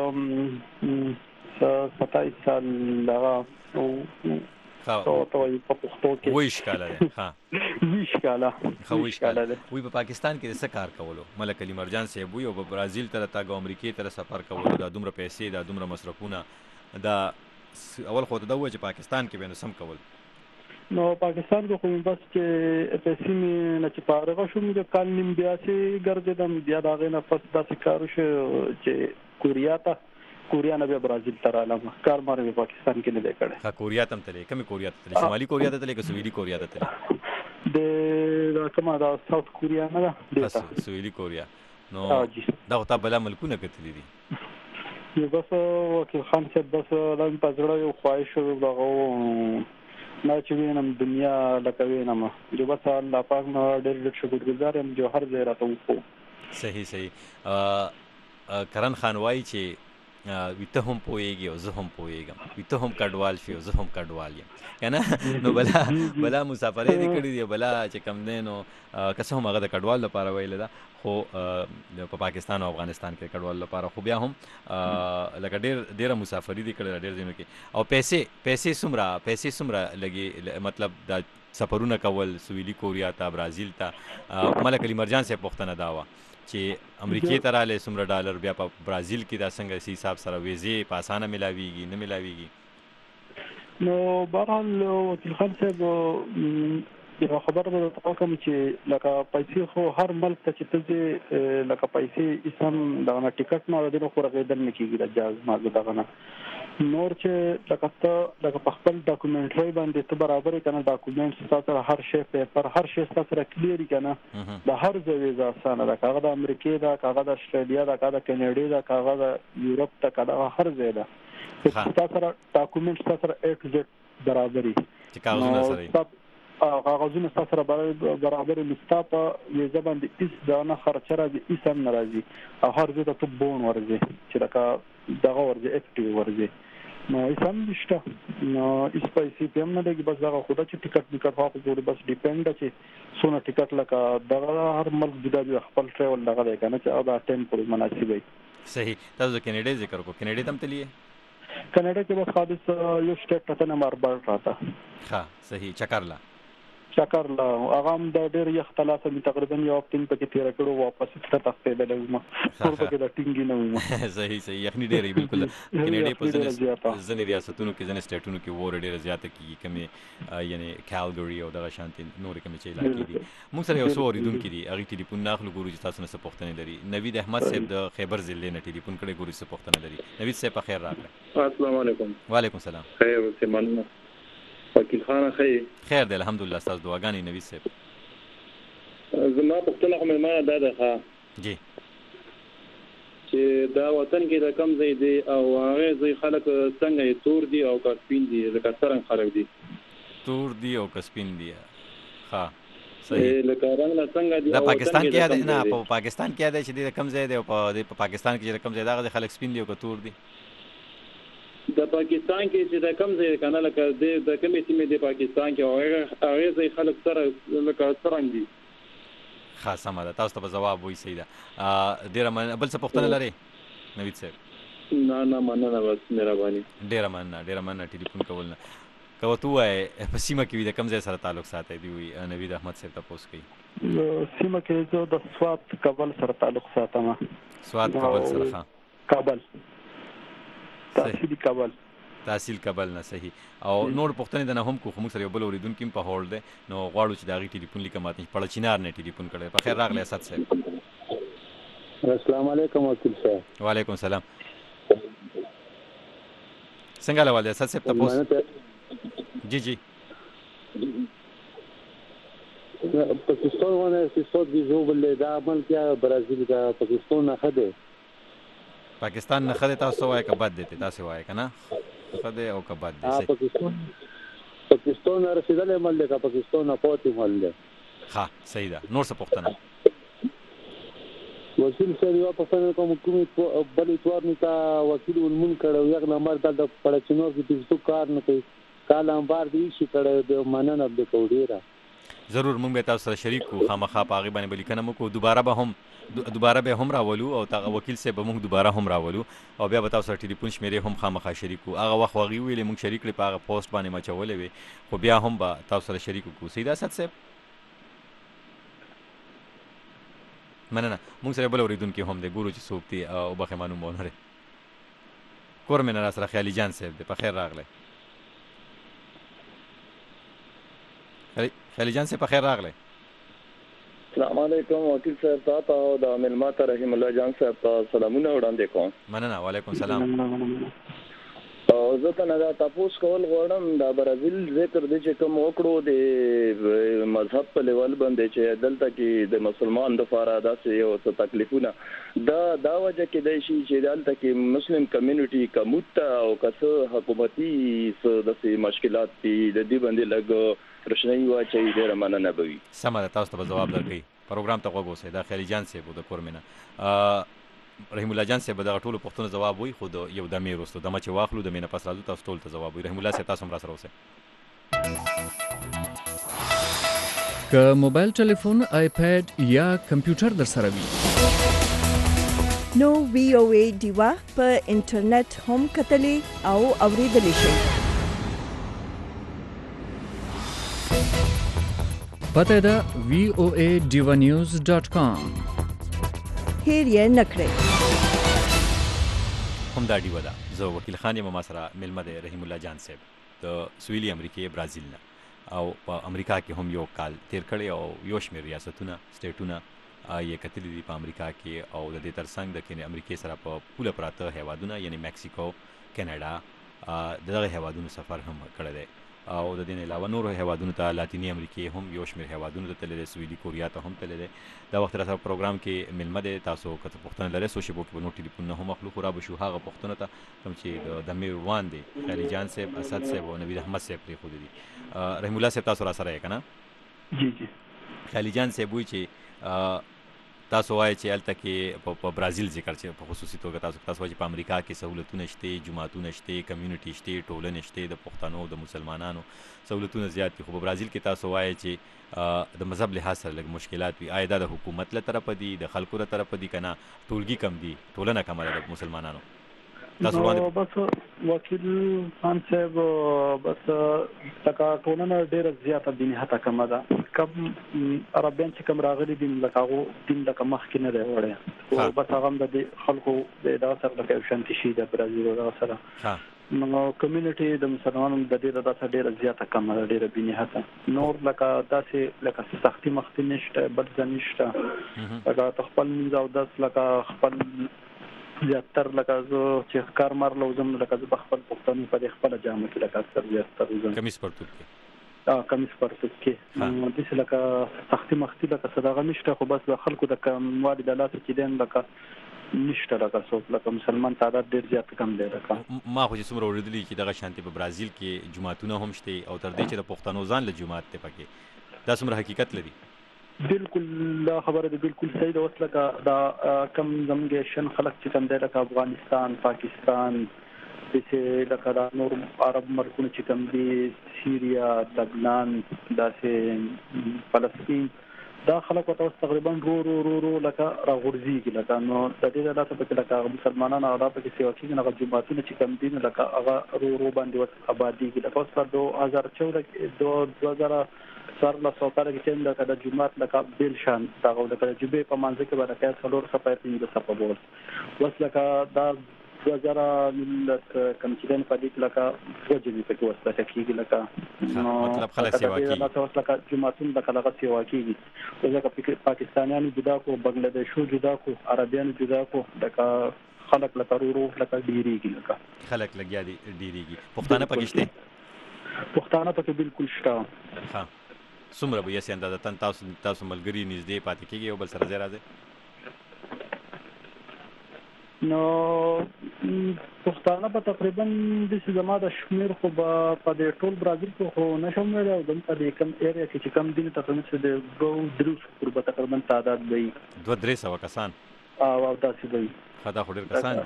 27 سال لغه او توي په پښتو کې ویش کاله ده. ها ویش کاله ده. وی په پاکستان کې څه کار کولو؟ ملک علي مرجان صاحب وی او په برازیل ته تاګو امریکای ته سفر کولو، دا دومره پیسې، دا دومره مصرفونه، دا اول خو ته دا و چې پاکستان کې به نو سم کول؟ نو پاکستان کې خو بس چې پیسې مې نه چې پاره شوم د کال نیم بیا چې ګرځیدم، بیا دا غي نه پس داسې کار شو چې کوریا نه به برازیل ته رالم، کار ماره په پاکستان کې نه دی کړی. کوریا ته تلې؟ کومه کوریا ته تلې؟ شمالي کوریا ته تلې که سویلي کوریا ته تلې؟ د کومه دا ساوث کوریا نه ده، سویلي کوریا. نو دا تا بلا ملکونه کتلې دي؟ بس وکیل خان صاحب بس لږ په زړه یو خواهش دغه نه چې وینم دنیا لکه وینم، جو بس الله پاک نه ډېر شکرګزار یم جو هر ځای راته وکړو. صحیح. کرن خان وایي چې ویته هم پوهیږي او زه هم پوهیږم، ویته هم کډوال شي او زه هم کډوال یم، کنه؟ نو بلا مسافرې دې کړې دي، بلا چې کم دی نو که څه هم هغه د کډوال لپاره ویل ده، خو په پاکستان او افغانستان کې کډوال لپاره خو بیا هم لکه ډېره مسافري دي کړې ډېر ځینو کې. او پیسې څومره لګي؟ مطلب دا سفرونه کول سویلي کوریا ته، برازیل ته؟ ملک علي مرجان صاحب پوښتنه دا وه چې امریکای ته رالی څومره ډالر، بیا په برازیل کې دا څنګه سي حساب سره ویزې په اسانه ملاویږي نه ملاویږي؟ نو بهرحال وکیل خان صاحب یو خبر به تاسو کوم چې لکه پیسې خو هر ملک ته چې ته لکه پیسې اسم دا ټیکټ نه ورته خو راغېدل نه کیږي د جاز ماګه دغه نه نور چې لکه ته لکه په خپل ډاکومنټري باندې ته برابر کنه ډاکومنټس تاسو هر شی پیپر هر شی تاسو را کلیر کنه د هر ځای ویزا اسانه ده، کاغه د امریکای ده، کاغه د استرالیا ده، کاغه د کینیډا ده، کاغه د یورپ ته، کاغه هر ځای ده. تاسو ډاکومنټس تاسو A to Z برابرۍ چې کاغذونه سره کاغذونه سره برابر مستاپه ویزا باندې هیڅ دا نه خرچه راځي، هیڅ هم ناراضي، او هر ځای ته بون ورځي چې لکه دغه ورځي اکټیو ورځي نو هیڅ هم نشته، نو هیڅ پیسې په هم نه لګي، بس دغه خو دا چې ټیکټ خو پورې بس ډیپند چې څونه ټیکټ لکه دغه هر ملک جدا خپل ټریول دغه دی کنه چې دا ټایم پورې مناسب وي. صحیح. تاسو کینیډا ذکر کو، کینیډا تم تللی؟ کینیډا کې بس حادث یو سټیټ ته نه ماربل راته. ها صحیح. چکرلا هغه هم د ډېر یخ تلاسه می تقریبا یو هفته پکې تیر کړو، واپس ته تختیدل ما ټول پکې د ټینګي نه ومه. صحیح. یخني ډېرې بالکل کینیډا په ځینې ریاستونو کې ځینې سټیټونو کې وور ډېره زیاته کیږي، کمې یعنی کالګری او دغه شانتي نور کمې چې علاقې دي. موږ سره یو څو اوریدونکو دي، هغه ټلیفون ناخلو ګورو چې تاسو نه څه پوښتنه لري. نوید احمد صاحب د خیبر ضلع نه ټلیفون کړي، ګورو څه پوښتنه لري. نوید صاحب په خیر راغله. السلام علیکم. وعلیکم السلام. خیر اوسې مننه. وکیل خان خیر دی الحمدلله. تاسو دعاګانې نوید صاحب؟ زما پوښتنه کومه ما دا ده جی چې دا وطن کې د کم ځای دی او هغه ځای خلک څنګه تور دي او کسپین دي، لکه څنګه خلک دي تور دي او کسپین دي؟ ها لکه رنګ نه څنګه دی دا پاکستان کې دی نه په پاکستان کې دی چې د کم ځای دی او په پاکستان کې چې کم ځای دا خلک سپین دی او کتور دی د پاکستان کې چې د کم ځای کنه لکه د کمې سیمې د پاکستان کې هغه ځای خلک سره لکه څرنګ دي خاصه ما تاسو ته جواب وایي سیده ډیر من بل څه پوښتنه لري نوید صاحب نه مننه بس مهرباني ډیر مننه ټلیفون کول نه کو تو په سیمه کې د کم ځای سره تعلق ساتي دی وی نوید احمد صاحب تاسو کوي سیمه کې زه د سوات کابل سره تعلق ساتم سوات کابل سره کابل تحصیل کابل نه صحیح او نور پښتنې د نه هم کو موږ سره یو بل اوریدونکو په هول دی نو غواړو چې دا غي ټلیفون لیکه ماته په چینار نه ټلیفون کړي په خیر راغلی اسد صاحب السلام علیکم وکیل صاحب وعلیکم السلام څنګه له والد اسد صاحب تاسو جی پاکستان ونه اقتصاد دی جو بل دا عمل کیا برازیل دا پاکستان نه خده پاکستان نه خده تاسو وای کبد دي تاسو وای کنه خده او کبد دي پاکستان رسیدل عمل دی پاکستان نه پاتې عمل دی ها صحیح ده نور څه پوښتنه وکیل صاحب یو پښتنه کوم کومې بل اتوار نه تا وکیل ولمن کړو یو نمبر د پړچنو کې تاسو کار نه کوي کالم بار دی شي کړه د مننه د کوډیرا ضرور مونږ به تاسو سره شریک کو خامخا پاغي باندې بلی کنه مو کو دوباره به هم راولو او تا وکیل صاحب مونږ دوباره هم راولو او بیا به تاسو سره ټلیفون شمیرې هم خامخا شریک کو هغه وخت وغي ویلې مونږ شریک لري پاغه پوسټ باندې ما چولې وي خو بیا هم به تاسو سره شریک کو سیدا اسد صاحب مننه مونږ سره بل اوریدونکو هم د ګورو چې څوک دی او بخې معلوم ونه لري کور مې نه سره خیالي جان صاحب په خیر راغلی خیلی جان سے په خیر راغلی السلام علیکم وکیل صاحب تاسو او د ملمات رحم الله جان صاحب ته سلامونه وړاندې کوم مننه وعلیکم السلام او زه ته نه تاسو کول غواړم د برازیل ذکر د چې کوم وکړو د مذهب په لیول باندې چې دلته کې د مسلمان د فارا داسې یو څه تکلیفونه دا وجه کې دی چې دلته کې مسلم کمیونټي کموت او کڅ حکومتي د مشکلات دي د دې باندې لګ روشنايي واچي ډېر مننه بوي سم ده تاسو ته جواب درکړي پروګرام ته وګورئ دا خیالي جان صاحب د کورمنه رحیم الله جان صاحب دا ټول پښتون جواب وي خو یو د مې وروسته د مچ واخلو د مینه پس راځو تاسو ټول ته جواب وي رحیم الله صاحب تاسو هم را سره اوسئ که موبایل ټلیفون آیپاد یا کمپیوټر در سره وي نو VOA دیوا په انټرنیټ هم کتلې او اوریدلې شئ پته ده voaDivanews.com هیر یې نکړئ هم دا ډیوه ده زه وکیل خان یم ما سره میلمه دی رحیم الله جان صاحب د سویلي امریکې برازیل نه او په امریکا کې هم یو کال تیر کړی او یو شمېر ریاستونه سټیټونه یې کتلي دي په امریکا کې او د دې ترڅنګ د امریکې سره په پوله پراته هیوادونه یعنی میکسیکو کینیډا دغه هیوادونو سفر هم کړی دی او د دې علاوه نور هیوادونو ته لاتینی امریکې هم یو شمېر هیوادونو ته تللی دی سویلي کوریا ته هم تللی دی دا وخت را سره پروګرام کې میلمه دی تاسو که څه پوښتنه لرئ سوشیبو کې به نور ټلیفونونه هم اخلو خو را به شو هغه پوښتنو ته کوم چې د مې روان دی خیالي جان صاحب اسد صاحب او نوید احمد صاحب پرېښودي دي رحیم الله صاحب تاسو را سره یې که نه جی خیالي جان صاحب وایي چې تاسو وایي چې هلته کې په برازیل ذکر چې په خصوصي توګه تاسو وایي چې په امریکا کې سهولتونه شته جوماتونه شته کمیونټي شته ټولنې شته د پښتنو د مسلمانانو سهولتونه زیات دي خو په برازیل کې تاسو وایي چې د مذهب لحاظ سره لږ مشکلات وي آیا دا د حکومت له طرفه دي د خلکو له طرفه دي که نه ټولګي کم دي ټولنه کمه ده د مسلمانانو تاسو وړاندې بس وکیل خان صاحب بس لکه ټولنه ډېره زیاته دیني حتی کمه ده کم عربیان چې کم راغلي دي لکه هغو دین لکه مخکې نه دی وړی بس هغه هم د خلکو د دغه سره لکه یو شانتي شي د برازیل دغه سره نو کمیونټي د مسلمانانو د ډېره داسې ډېره زیاته کمه ده ډېره بې نهایته نور لکه داسې لکه سختي مختي نشته بد ځای نشته لکه خپل منځ اودس لکه خپل زیاتر لکه زه چې ښکار مار لوزم لکه زه به خپل پښتنو په دې خپله جامه کې لکه اکثر زیاتر وزم کمیس پرتوب کې کمیس پرتوب کې داسې لکه سختي مختي لکه څه دغه نشته خو بس د خلکو د کموالي د لاسه چې دی لکه نشته لکه څوک لکه مسلمان تعداد ډېر زیات کم دی لکه ما خو چې څومره اورېدلي چې دغه شانتې په برازیل کې جوماتونه هم شته او تر دې چې د پښتنو ځان له جومات دی پکې دا څومره حقیقت لري بالکل خبره ده بالکل صحیح ده. اوس لکه دا کم زموږ شن خلک چې کوم دی لکه افغانستان، پاکستان، داسې لکه دا نور عرب ملکونه چې کوم دي، سیریا، لبنان، داسې فلسطین، دا خلک ورته اوس تقریبا رو لکه راغورځېږي. لکه نو د دې له لاسه پکې لکه مسلمانان هغه پکې سیوا کېږي، هغه جوماتونه چې کوم دي لکه هغه رو باندې اوس آبادېږي. لکه اوس په 2014 1400 کال کې چې لکه د جومات لکه بیل شان دغه لکه جوبې په منځ کې باندې کې څلور صفه 15 صفه بول اوس لکه دا 2000 کم چې په دې لکه وجبي په کې وسته کېږي. لکه مطلب خلاص سیوا کېږي، اوس لکه جوماتونه لکه سیوا کېږي. لکه پاکستانیانو جدا کو، بنگلاديشو جدا کو، عربيانو جدا کو، لکه خلک لکه رو لکه ډیریږي، لکه خلک لګیا دي ډیریږي. پښتانه پکې شته؟ پښتانه پکې بالکل شته. ها څومره به یې اندازه تن تاسو ملګری نږدې پاتې کېږي او بل سره ځای راځي؟ نو پښتانه په تقریبا د زما د شمیر خو په د ټول برازیل کې خو نشم ویل، او د کم ایریا کې چې کم دي تقریبا د 2-3 په تقریبا تعداد دی 2-300 کسان او داسې دی. خدا خو ډېر کسان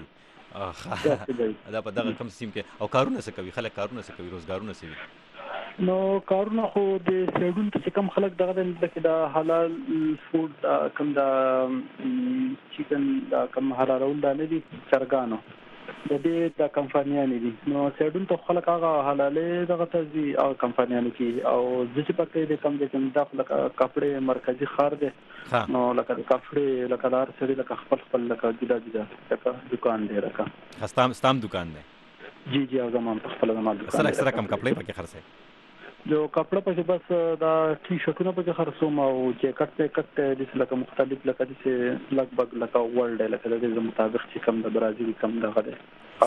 دي. دا په دغه کم سیم کې او کارونه څه کوي؟ خلک کارونه څه کوي؟ روزګارونه څه وي؟ نو کارونه خو د سیډون ته کم خلک دغه د حلال فود کم د چیکن د کم حلالول د نه دي چرګانو د دې د کمپانیانو دي. نو سیډون ته خلک هغه حلالې دغه تزي او کمپانیانو کې او ځکه پکې د کم د کم د کپڑے مرکزی خار دي. نو لکه د کپڑے لکه دار سړي لکه خپل لکه جدا لکه دکان دی، لکه ستام دکان دی. جی او زمون خپل زمون دکان سره کم کپڑے پکې خرڅه جو کپڑا پکې بس دا ټي شرټونه پکې خرڅوم او جیکټ د لکه مختلف لکه د لګبګ لکه ورلد لکه د مطابق چې کم د برازیل کم دغه دی.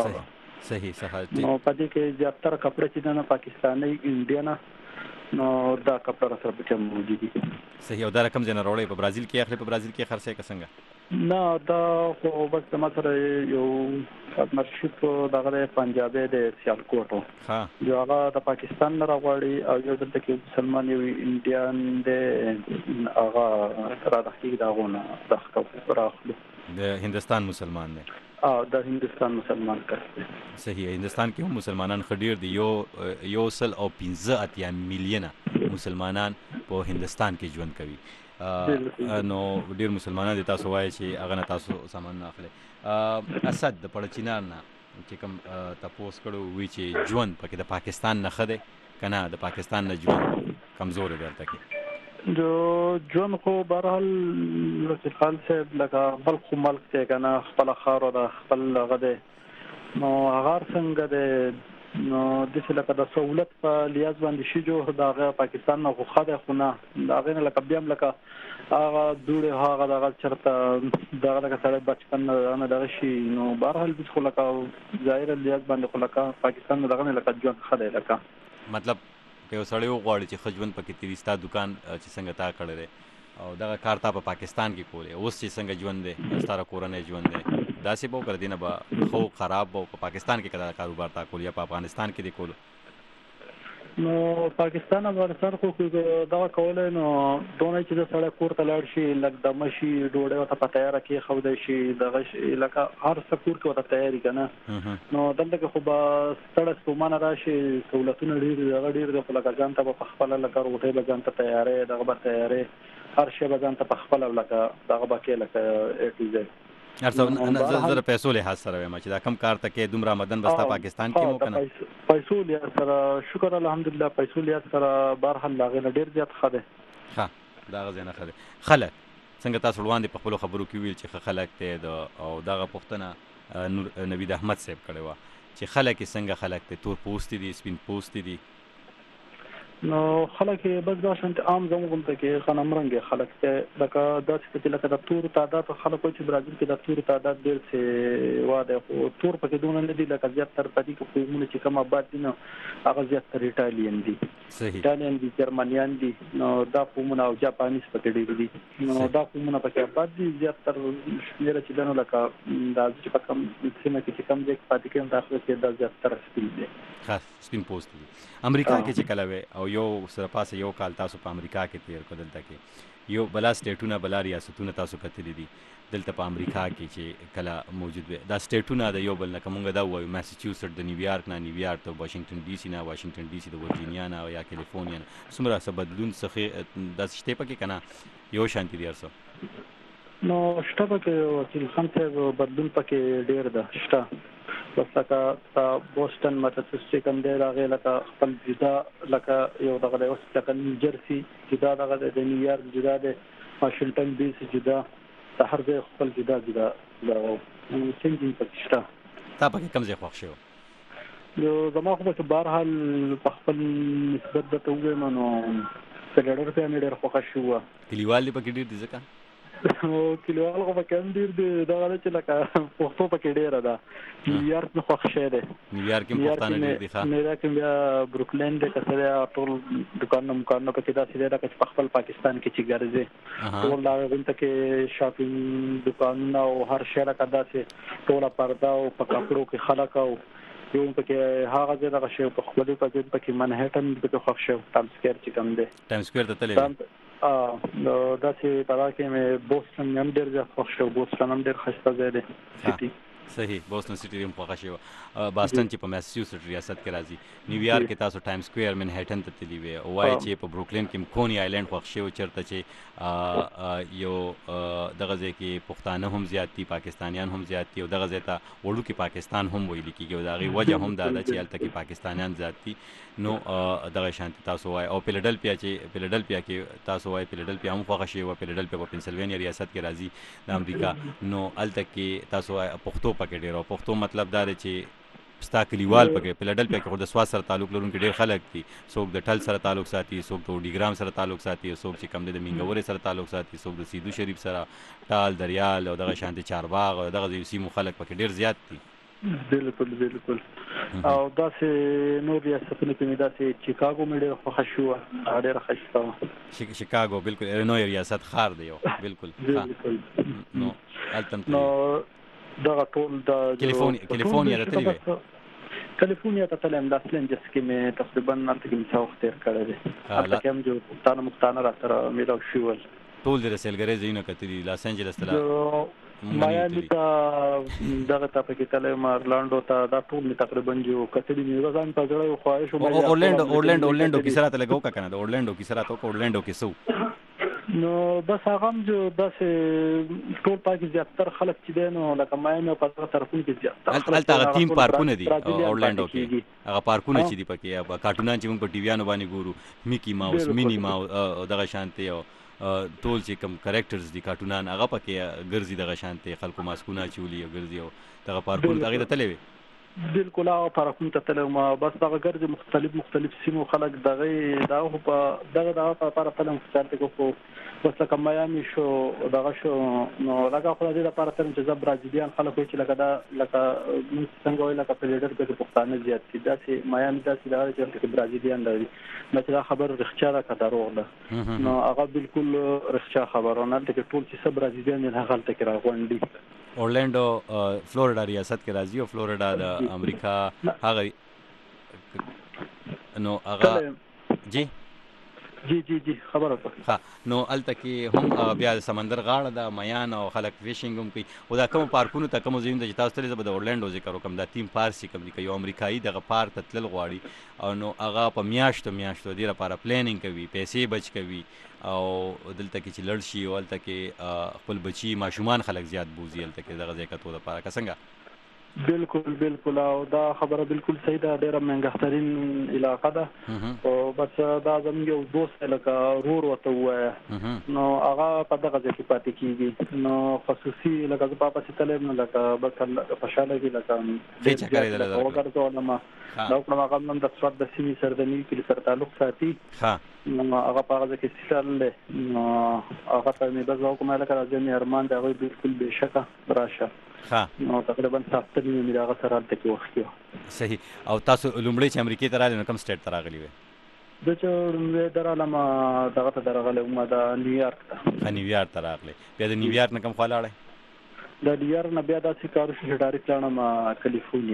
صحیح نو پدې کې زیاتره کپڑے چې نه پاکستاني انډیا نو دا کپڑا سره پکې موجود دي. صحیح. او دا رقم جن راوړې په برازیل کې اخلي؟ په برازیل کې خرڅه کسنګ؟ نه دا خو بس ما سره یو پارتنرشپ دغه پنجابي د سیالکوټو یو هغه د پاکستان نه راغړي او یو دلته کې مسلمان یو انډیان د هغه تر دغه داغونه دغه راخلو د هندستان مسلمان دی د هندستان مسلمان کس. صحیح. هندستان کې هم مسلمانان خډیر دي، یو 115 میلیونه مسلمانان په هندستان کې ژوند کوي. نو ډیر مسلمانان دي تاسو وایي چې هغه نه تاسو سامان نه اخلي. اسد د پړچینار نه چې کوم تاسو کړو وی چې ژوند پکې د پاکستان نه خده کنه د پاکستان نه ژوند کمزور دی ورته کې جو ژوند خو بهرحال رسول خان صاحب لکه بلخ ملک ته کنه خپل خار او خپل غده نو هغه څنګه د نو د څه لکه د سہولت په لیاز باندې شي جو دغه پاکستان نه خو خده خو نه دغه نه لکه بیا لکه هغه دوړه هغه دغه چرته دغه لکه سره بچپن نه دغه شي نو بهرحال د خو لکه ظاهر لیاز باندې خو لکه پاکستان دغه نه لکه ژوند خده لکه مطلب که وسړی وغواړي چې خجون پکې تیریستا دکان چې څنګه تا کړی دی او دغه کار تا په پاکستان کې کولې اوس چې څنګه ژوند دی ستاره کورنۍ ژوند دی داسې به وکړ دینه به خو خراب او په پاکستان کې کړه کاروبار تا کول یا په افغانستان کې دی کول نو پاکستان افغانستان خو دا کولای نو دونه چې د سړی کور ته لاړ شي لکه د مشي ډوډۍ ته په تیار کې خو د شي دغه لکه هر څه کور کې وته تیاری کنه نو دلته خو به ستړی ستومانه راشي سہولتونه ډېر د لکه ځان ته په خپل لکه روټي به ځان ته تیارې دغه به تیارې هر شی به ځان ته په خپل لکه دغه به کې لکه اټ زه ارڅو زره پیسو له حاصل سره ما چې دا کم کار تکې دومره آمدن بستا پاکستان کې مو کنه پیسو له سره شکر الحمدلله پیسو له سره بهرحال لاغه ډیر زیات خده ها دا غزنه خده خلک څنګه تاسو وړاندې په خپل خبرو کې ویل چې خلک ته او دغه پښتنه نوید احمد صاحب کړي وا چې خلک څنګه خلک ته تور پوسټ دي سپین پوسټ دي نو خلک بس دا شانت عام زموږ ته کې خنمرنګ خلک ته لکه داسې چې لکه د تور تعداد خلکو چې برازیل کې د تور تعداد ډېر څه واده او تور پکې دونه نه دي لکه زیات تر پدې کې قومونه چې کوم آباد دي نو هغه زیات تر ایټالین دي صحیح ایټالین دي جرمنیان دي نو دا قومونه او جاپانیز پکې ډېر دي نو دا قومونه پکې آباد دي زیات تر شمیر چې دنو لکه د چې په کوم سیمه کې کوم ځای پاتې کې داخله کې د زیات تر سپین دي خاص سپین پوسټ دي امریکا کې چې کله او یو سره پاسه یو کال تاسو په امریکا کې تیر کړل تا کې یو بلا سټیټونه بلا ریاستونه تاسو کتلی دي دلته په امریکا کې چې کله موجود وي دا سټیټونه د یو بل نه کومه دا وایو ماساچوسټ د نیویارک نه نیویارک ته واشنگټن ډي سي نه واشنگټن ډي سي د ورجینیا نه یا کیلیفورنیا نه څومره څه بدلون څخه د شته پکې کنه یو شانتي دي ارسو نو شته پکې وکیل خان ته بدلون پکې ډیر ده شته بس لکه بوسټن ماساچوسټس کوم دی راغی لکه خپل جدا لکه یو دغه اوس لکه نیوجرسي جدا دغه د نیویارک جدا د واشنگټن ډي سي جدا د هر ځای خپل جدا جدا دا څنګه پکې شته تا پکې کوم ځای خوښ شو یو زما خو په بهر حال په خپل نسبت د توګه منو سلیډر په امیر خوښ شو کلیوال پکې ډیر دي ځکه او کلیوال خو پکې هم ډیر دي دا چې لکه پښتو پکې ډیره ده نیویارک نه خوښ شه ده نیویارک کې پښتانه ډیر دي ښه نیویارک بیا بروکلین د کسره ټول دکانونه پکې دا سیده راکې په خپل پاکستان کې چې ګرځي ټول لا غونډه کې شاپینګ دکانونه او هر شی راکې دا سي ټول پردا او په کپړو کې خلک او یو پکې هغه ځای دغه شی په خپل پکې منهټن پکې خوښ شه ټایم سکوير چې کوم دی ټایم سکوير ته تللی نو دا چې په راکې مې بوسټن هم ډېر ځای خوښ شو بوسټن هم ډېر ښایسته ځای دی سټي صحیح بوسټن سټي هم خوښ شو باستن چې په ماساچوسټس ریاست کې راځي نیویارک کې تاسو ټایم سکوير منهټن ته تللی وي او وایي چې په بروکلین کې کونی آیلند خوښ شو چرته چې یو دغه ځای کې پښتانه هم زیات دي پاکستانیان هم زیات دي او دغه ځای ته وړو کې پاکستان هم ویل کېږي او دغه وجه هم دا ده چې هلته کې پاکستانیان زیات دي نو دغه شانتي تاسو وایي او پیلډلفیا کې تاسو وایي پیلډلفیا هم خوښ شي او پیلډلفیا په پنسلوانیا ریاست کې راځي د امریکا نو هلته کې تاسو وایي پښتو پکې ډیر او پښتو مطلب دا دی چې ستا کلیوال پکې پیلډلفیا کې خو د سواد سره تعلق لرونکي ډیر خلک دي څوک د ټل سره تعلق ساتي څوک د ډیګرام سره تعلق ساتي څوک چې کم د منګورې سره تعلق ساتي څوک د سیدو شریف سره ټال دریال او دغه شانتي چارباغ او دغه سیمو خلک پکې ډیر زیات دي بالکل او دا چې نور ریاستونه کې دا چې چیکاګو مې ډېر خوښ شو ډېر ښه شیکاګو بالکل ایلینوی ریاست خار دی بالکل نو نو دا ټول د کیلیفورنیا ته تللی وي کیلیفورنیا ته تلم د اسلنجس کې مې تقریبا نن کې څو وخت تیر کړی دی هغه کوم جو مختانه را سره میلاو شول ټول د رسلګری ځایونه کتلی لاس انجلس ته مایامی ته دغه ته پکې تلم اورلاندو ته دا ټول تقریبا جو کتلی مې ځان په ځړې خواهش اورلاندو کې سره ته لګاو کنه د اورلاندو کې سره ته اورلاندو کې سو نو بس هغه هم جو داسې ټول پاکي زیاتره خلک چې دی نو لکه مایامی په هغه طرفونو کې زیاتره هلته تیم پارکونه دي اورلاندو کې هغه پارکونه چې دي پکې کارټونان چې موږ په ټي ویانو باندې ګورو میکی ماوس مینی ماوس دغه شانتي او ټول چې کوم کریکټرز دي کارټونان هغه پکې ګرځي دغه شانتي خلکو ماسکونه چولی او ګرځي او دغه پارکونه هغه ته تللی وي بالکل هغه پارکونه ته تلم بس دغه ګرځي مختلف سیمو خلک دغه په دغه لپاره تلم چې کو بس لکه مایامی شو دغه شو نو لکه خو دې لپاره چې زه برازیلیان خلک چې لکه څنګه وایي لکه په لیډر کې پښتانه زیات دي دا چې مایامی دا چې دغه چې برازیلیان لري نو چې دا خبر رښتیا ده که دروغ ده نو هغه بالکل رښتیا خبرونه ده چې ټول چې برازیلیان هغه هلته کې راغونډي اورلاندو فلوریډا ریاست کې راځي او فلوریډا د امریکا هغه نو هغه جی خبره ها نو الته کې هم بیا سمندر غاړه د میان او خلک فیشنګ هم کوي او دا کوم پارکونو ته کوم ځایونه چې تاسو ته د اورلاندو ذکر وکم دا تیم پارسي کوم دی یو امریکایي دغه پارک ته تلل غواړي او نو هغه په میاشتو دی لپاره پلانینګ کوي پیسې بچ کوي او دلته کې چې لړ شي او دلته کې خپل بچي ماشومان خلک زیات بوزي دلته کې دغه ځای کتو لپاره څنګه بالکل او دا خبره بالکل صحیح ده ډیره منګهترین علاقه ده او بس دا زموږ یو دوست لکه رور وته وای نو هغه په دغه ځای کې پاتې کیږي نو خصوصي لکه زه په پاتې تلم نو لکه بس خوشاله کې لکه څه چکرې ده وګورم دا کوم هغه نن د سواد د سیمې سردنی کې سره تعلق ساتي نو هغه په هغه کې ستل نو هغه ته مې بس کومه لکه راځي ارمان دا وي بالکل بشکه راشه نو تقریبا 7 نیمه هغه سره تل وخت صحیح او تاسو لومړی چې امریکای ته راغلی نو کوم سټیټ ته راغلی وې د چې درالم دغه ته درغله ما د نیویارک ته راغلی بیا د نیویارک نه کوم خلاړی د نیویارک نه بیا د سکارو چې ډایرکټ لاړم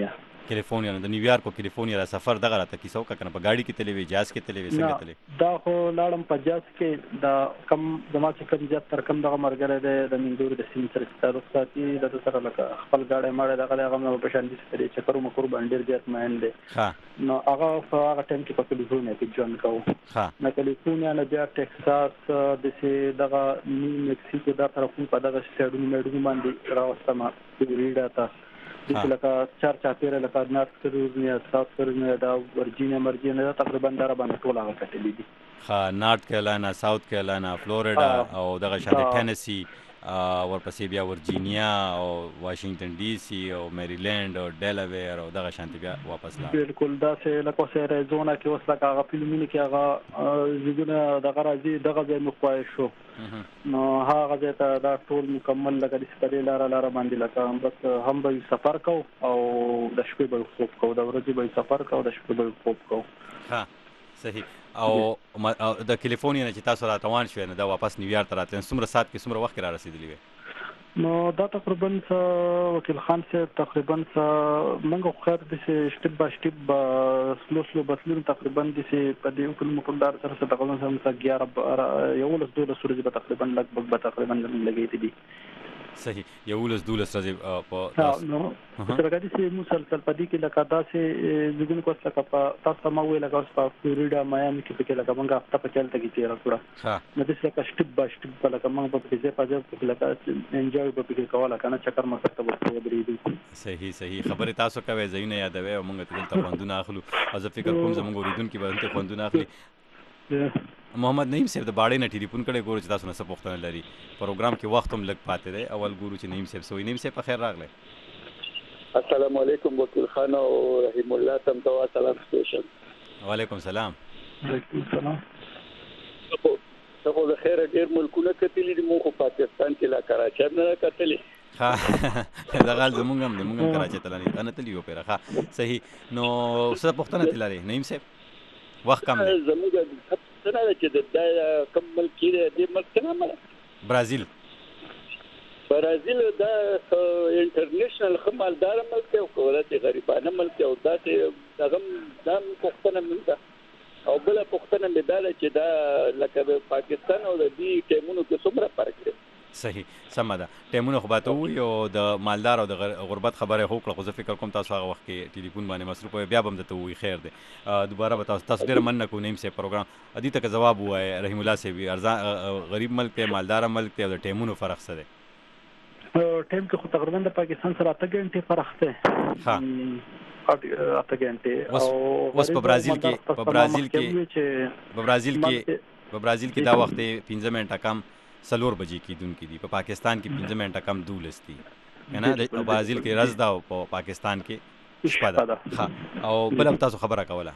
کیلیفورنیا د نیویارک او کیلیفورنیا را سفر دغه راته کیسو کنه په گاډي کې تللی وی جاز کې تللی وی څنګه تللی دا خو لاړم په جاز کې دا کم زما چې کوم زیات تر کم دغه مرګره د منګور د سیمې سره ستاره ساتي د سره لکه خپل گاډي ماړه دغه نو په شان دي چې چکر مکر باندې زیات ماین دي نو هغه په هغه ټیم کې په کیلیفورنیا کې جون کوو نو کیلیفورنیا نه بیا ټکساس د سي دغه نیو میکسیکو دا طرفونو په دغه سټیډونو میډونو باندې راوستم ریډا تا چې لکه چار پیره لکه نارت کیرولینا ساوث کیرولینا دا ورجینیا تقریبا دا باندې ټول هغه کټلې دي نارت کیرولینا ساوث کیرولینا فلوریډا او دغه شان ټینیسی ورپسې بیا ورجینیا او واشنگټن ډي سي او میریلند او ډیلاویر او دغه شانتي بیا واپس لا بالکل دا چې لکه سره زونه کې اوس لکه هغه فلمونه کې هغه زګونه دغه راځي دغه ځای مخوای شو نو هغه ځای ته دا ټول مکمل لکه د سپری لار باندې لکه بس هم به سفر کو او د شپې به خوب کو د ورځې به سفر کو د شپې به خوب کو ها صحیح او د کیلیفورنیا نه چې تاسو را روان شوئ نه دا واپس نیویارک ته راتلئ څومره سات کې څومره وخت را رسیدلی وي نو دا تقریبا وکیل خان صاحب تقریبا منګو خیر د سټپ با سټپ سلو بتلون تقریبا د سي په دې کوم مقدار سره تقریبا هم 11 یو له 2 ورځې تقریبا لګ تقریبا لګیږي دي صحیح یو له 2 ورځې په نو سرګادي سي مسلسل پدې کې لکه دا سي زګون کو څه کا تاسو ما ویل لکه په فلوریډا میامي کې پکې لکه مونږه هفته په چلته کې تیر کړو نو د څه کا سټپ با سټپ لکه مونږ په دې په ځای لکه انجوای په کې کوله کنه چکر مکته وته درې صحیح خبره تاسو کوي زینه یادوي او مونږ ته خوندونه اخلو او زه فکر کوم زموږ اوریدونکو به ته خوندونه اخلي محمد نعیم صاحب د باړې نه ټلیفون کړي ګورو چې تاسو نه څه پوښتنه لري پروګرام کې وخت هم لږ پاتې دی اول ګورو چې نعیم صاحب سوې نعیم صاحب په خیر راغلی السلام علیکم وکیل خان او رحیم الله تم تو سلام سټیشن وعلیکم السلام وعلیکم السلام ته خو د خیر ډیر ملکونه کتلی دي مو خو پاکستان کې لا کراچي نه کتلی ها دا غال زمونږ هم کراچي ته نه انا تلی یو پیره صحیح نو څه پوښتنه تللی نعیم صاحب وخت کم دی زموږ څنګه چې د کوم ملک کې د ملک څنګه برازیل دا انټرنیشنل خمالدار ملک او کولته غریبانه ملک او دا پښتنه ملک او بل پښتنه مداله چې دا لکه پاکستان او د دې ټیمونو کې څومره فرق دی صحیح سم ده ټیمونه خو باته وي او د مالدار او د غربت خبره هو کړه خو زه فکر کوم تاسو هغه وخت کې ټلیفون باندې مصروف وي بیا به ته وي خیر دی دوباره به تاسو ډیر مننه کوم نیم سه پروګرام ادي ته جواب وای رحیم الله سی ارزان غریب ملک ته مالدار ملک ته د ټیمونو فرق څه دی ټیم کې خو تقریبا د پاکستان سره 8 غنټې فرق دی ها 8 غنټې او اوس په برازیل کې دا وخت 15 منټه کم سلور بجې کېدونکې دي په پاکستان کې 15 منټه کم 12 دي کنه د برازیل کې رز دا او په پاکستان کې شپه ده ها او بل تاسو خبره کوله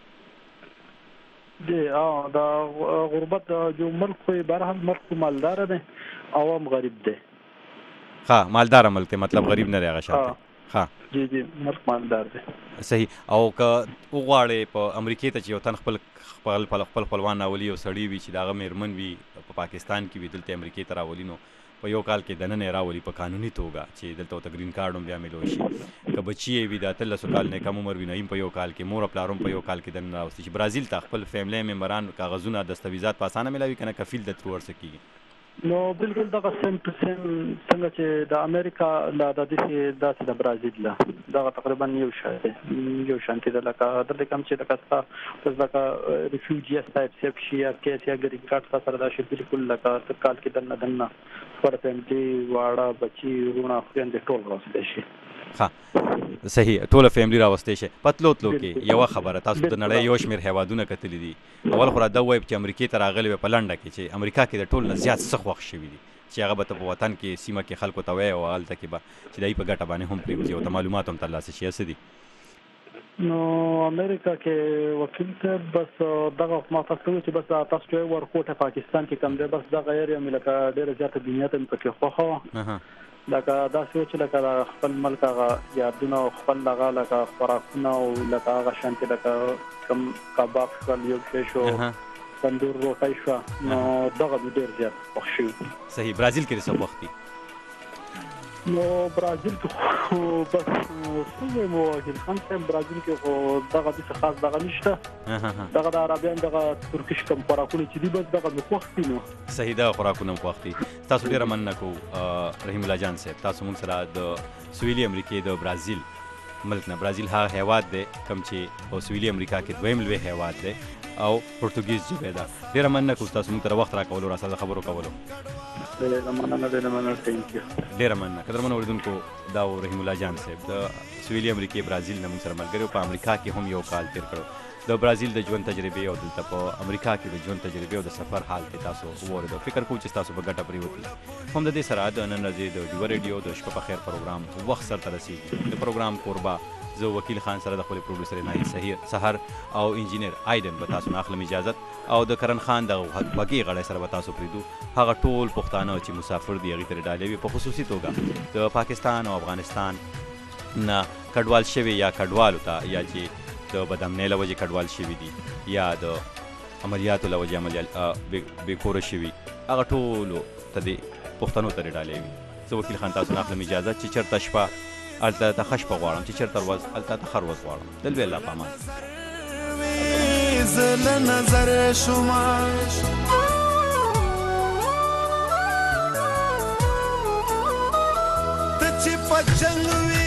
دی دا غربت جو ملک خو بهرحال ملک مالدار دی عوام غریب دی ها مالدار ملک ته مطلب غریب نه راغی شاته ها جی ملک مالدار دی صحیح او که وغواړي په امریکا ته چې یو تن خپل خپلوان راولي او سړی وي چې داغه میرمن وي په پاکستان کې وي دلته امریکا ته راولي نو په یو کال کې دنه راولي په قانوني توګه چې دلته ته گرین کارت هم بیا ملو شي که بچي وي د 13 کال نه کم عمر وي نه په یو کال کې مور پلاروم په یو کال کې دنه راوستي چې برازیل ته خپل فیملی ممبران کاغذونه دستاویزات په اسانه ملوي کنه کفیل د تر ورسه کیږي نو بالکل دغه سیم ټو سیم څنګه چې د امریکا د داسې د برازیل دغه تقریبا یو شانتي د لکه د کوم چې د کستا لکه ریفیوجی ټایپ سیف شي یا کیس یا گرین کارت سره دا شی بالکل لکه کال کې دنه پر فیملی واړه بچي ورونه خپل د ټول راوستي شي ها صحیح ټول فیملی راوستي شي پتلو کې یو خبره تاسو د نړۍ یو شمیر هیوادونه کتلې دي اول خو را دا وایي چې امریکا ته راغلي په لنډه کې چې امریکا کې د ټول نه زیات څه وخت شوی دي چې هغه به په وطن کې سیمه کې خلکو ته وایي او حالت کې به چې دای په ګټه باندې هم پریږدي او معلومات هم ترلاسه شي اسدي نو امریکا کې وکیل ته بس دغه ما تاسو چې بس تاسو یې ورکوټه پاکستان کې کم دی بس دا غیر یې ملک ډیره زیاته دنیا ته پکې خوخه لکه دا چې لکه خپل ملک هغه یادونه او خپل هغه لکه خوراکونه او لکه هغه شانتي لکه کم کباب خپل یو شو تندور روټي شو نو دغه ډیر زیات خوښ شو صحیح برازیل کې څه وخت نو برازیل کې بس څه مو وکیل خان صاحب برازیل کې خو دغه د خاص دغه نشته دغه د عربیان دغه ترکیش کم خوراکونه چې دی بس دغه د وخت نو صحیح ده خوراکونه وختي تاسو ډیر مننه کو رحیم الله جان صاحب تاسو موږ سره د سویلي امریکا د برازیل ملک نه برازیل هغه هیواد دی کوم چې په سویلي امریکا کې دویم لوی هیواد دی او پرتګیز ژبه ده ډیر مننه کو تاسو موږ ته وخت راکولو را سره خبرو کولو ډیر مننه ثانک یو ډیر مننه قدرمن اوریدونکو دا رحیم الله جان صاحب د سویلي امریکا برازیل نه موږ سره ملګری په امریکا کې هم یو کال تیر کړو د برازیل د ژوند تجربه او دلته په امریکا کې د ژوند تجربه او د سفر حال ته تاسو وګورئ فکر کوم چې تاسو په ګټه پریوتی هم د دې سره د نن ورځې د ډیو ریډیو د شپه په خیر پروګرام وخت سره رسیدي د پروګرام قربا زه وکیل خان سره د خپل پروډوسر ناهید سحر او انجینر ایدن به تاسو نه اخلم اجازه او د کرن خان د وګي غړی سره به تاسو پریدو هغه ټول پښتانه چې مسافر دي هغه تر ډالې په خصوصي توګه د پاکستان او افغانستان نه کډوال شوی یا کډوالو ته یا چې د بدامنۍ له وجې کډوال شوي دي یا د عملیاتو له وجې بې کوره شوي هغه ټولو ته د پښتنو ته ډالې وي زه وکیل خان تاسو نه اخلم اجازه چې چېرته شپه هلته ته ښه شپه غواړم چې چېرته ورځ هلته ته ښه ورځ غواړم دلوي الله په امان زه له نظر شومه ته چې په جنګ وي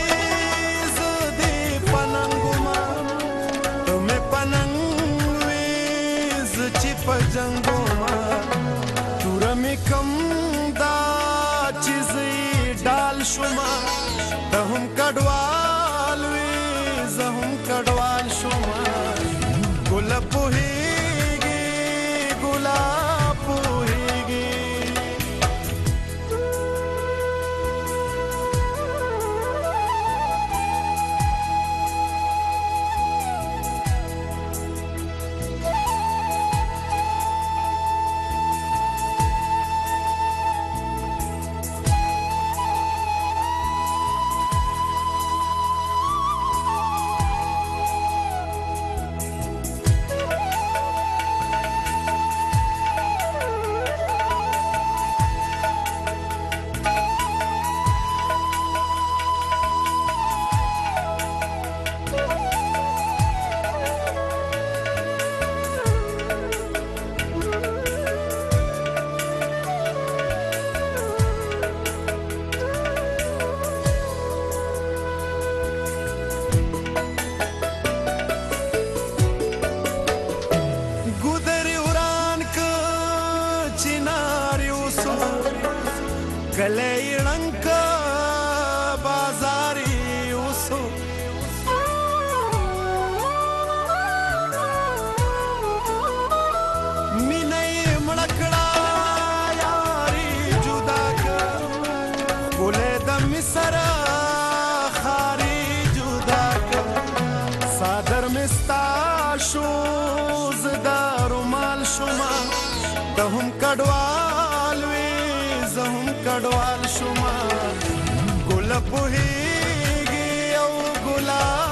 جنگو ما تورا می کم دا چیزی ډال شوما ته هم کډوال وی زه هم کډوال شوما ګل پوهیږي ګلاب پوهیږي کډوال شوما ګل پوهیږي او ګلاب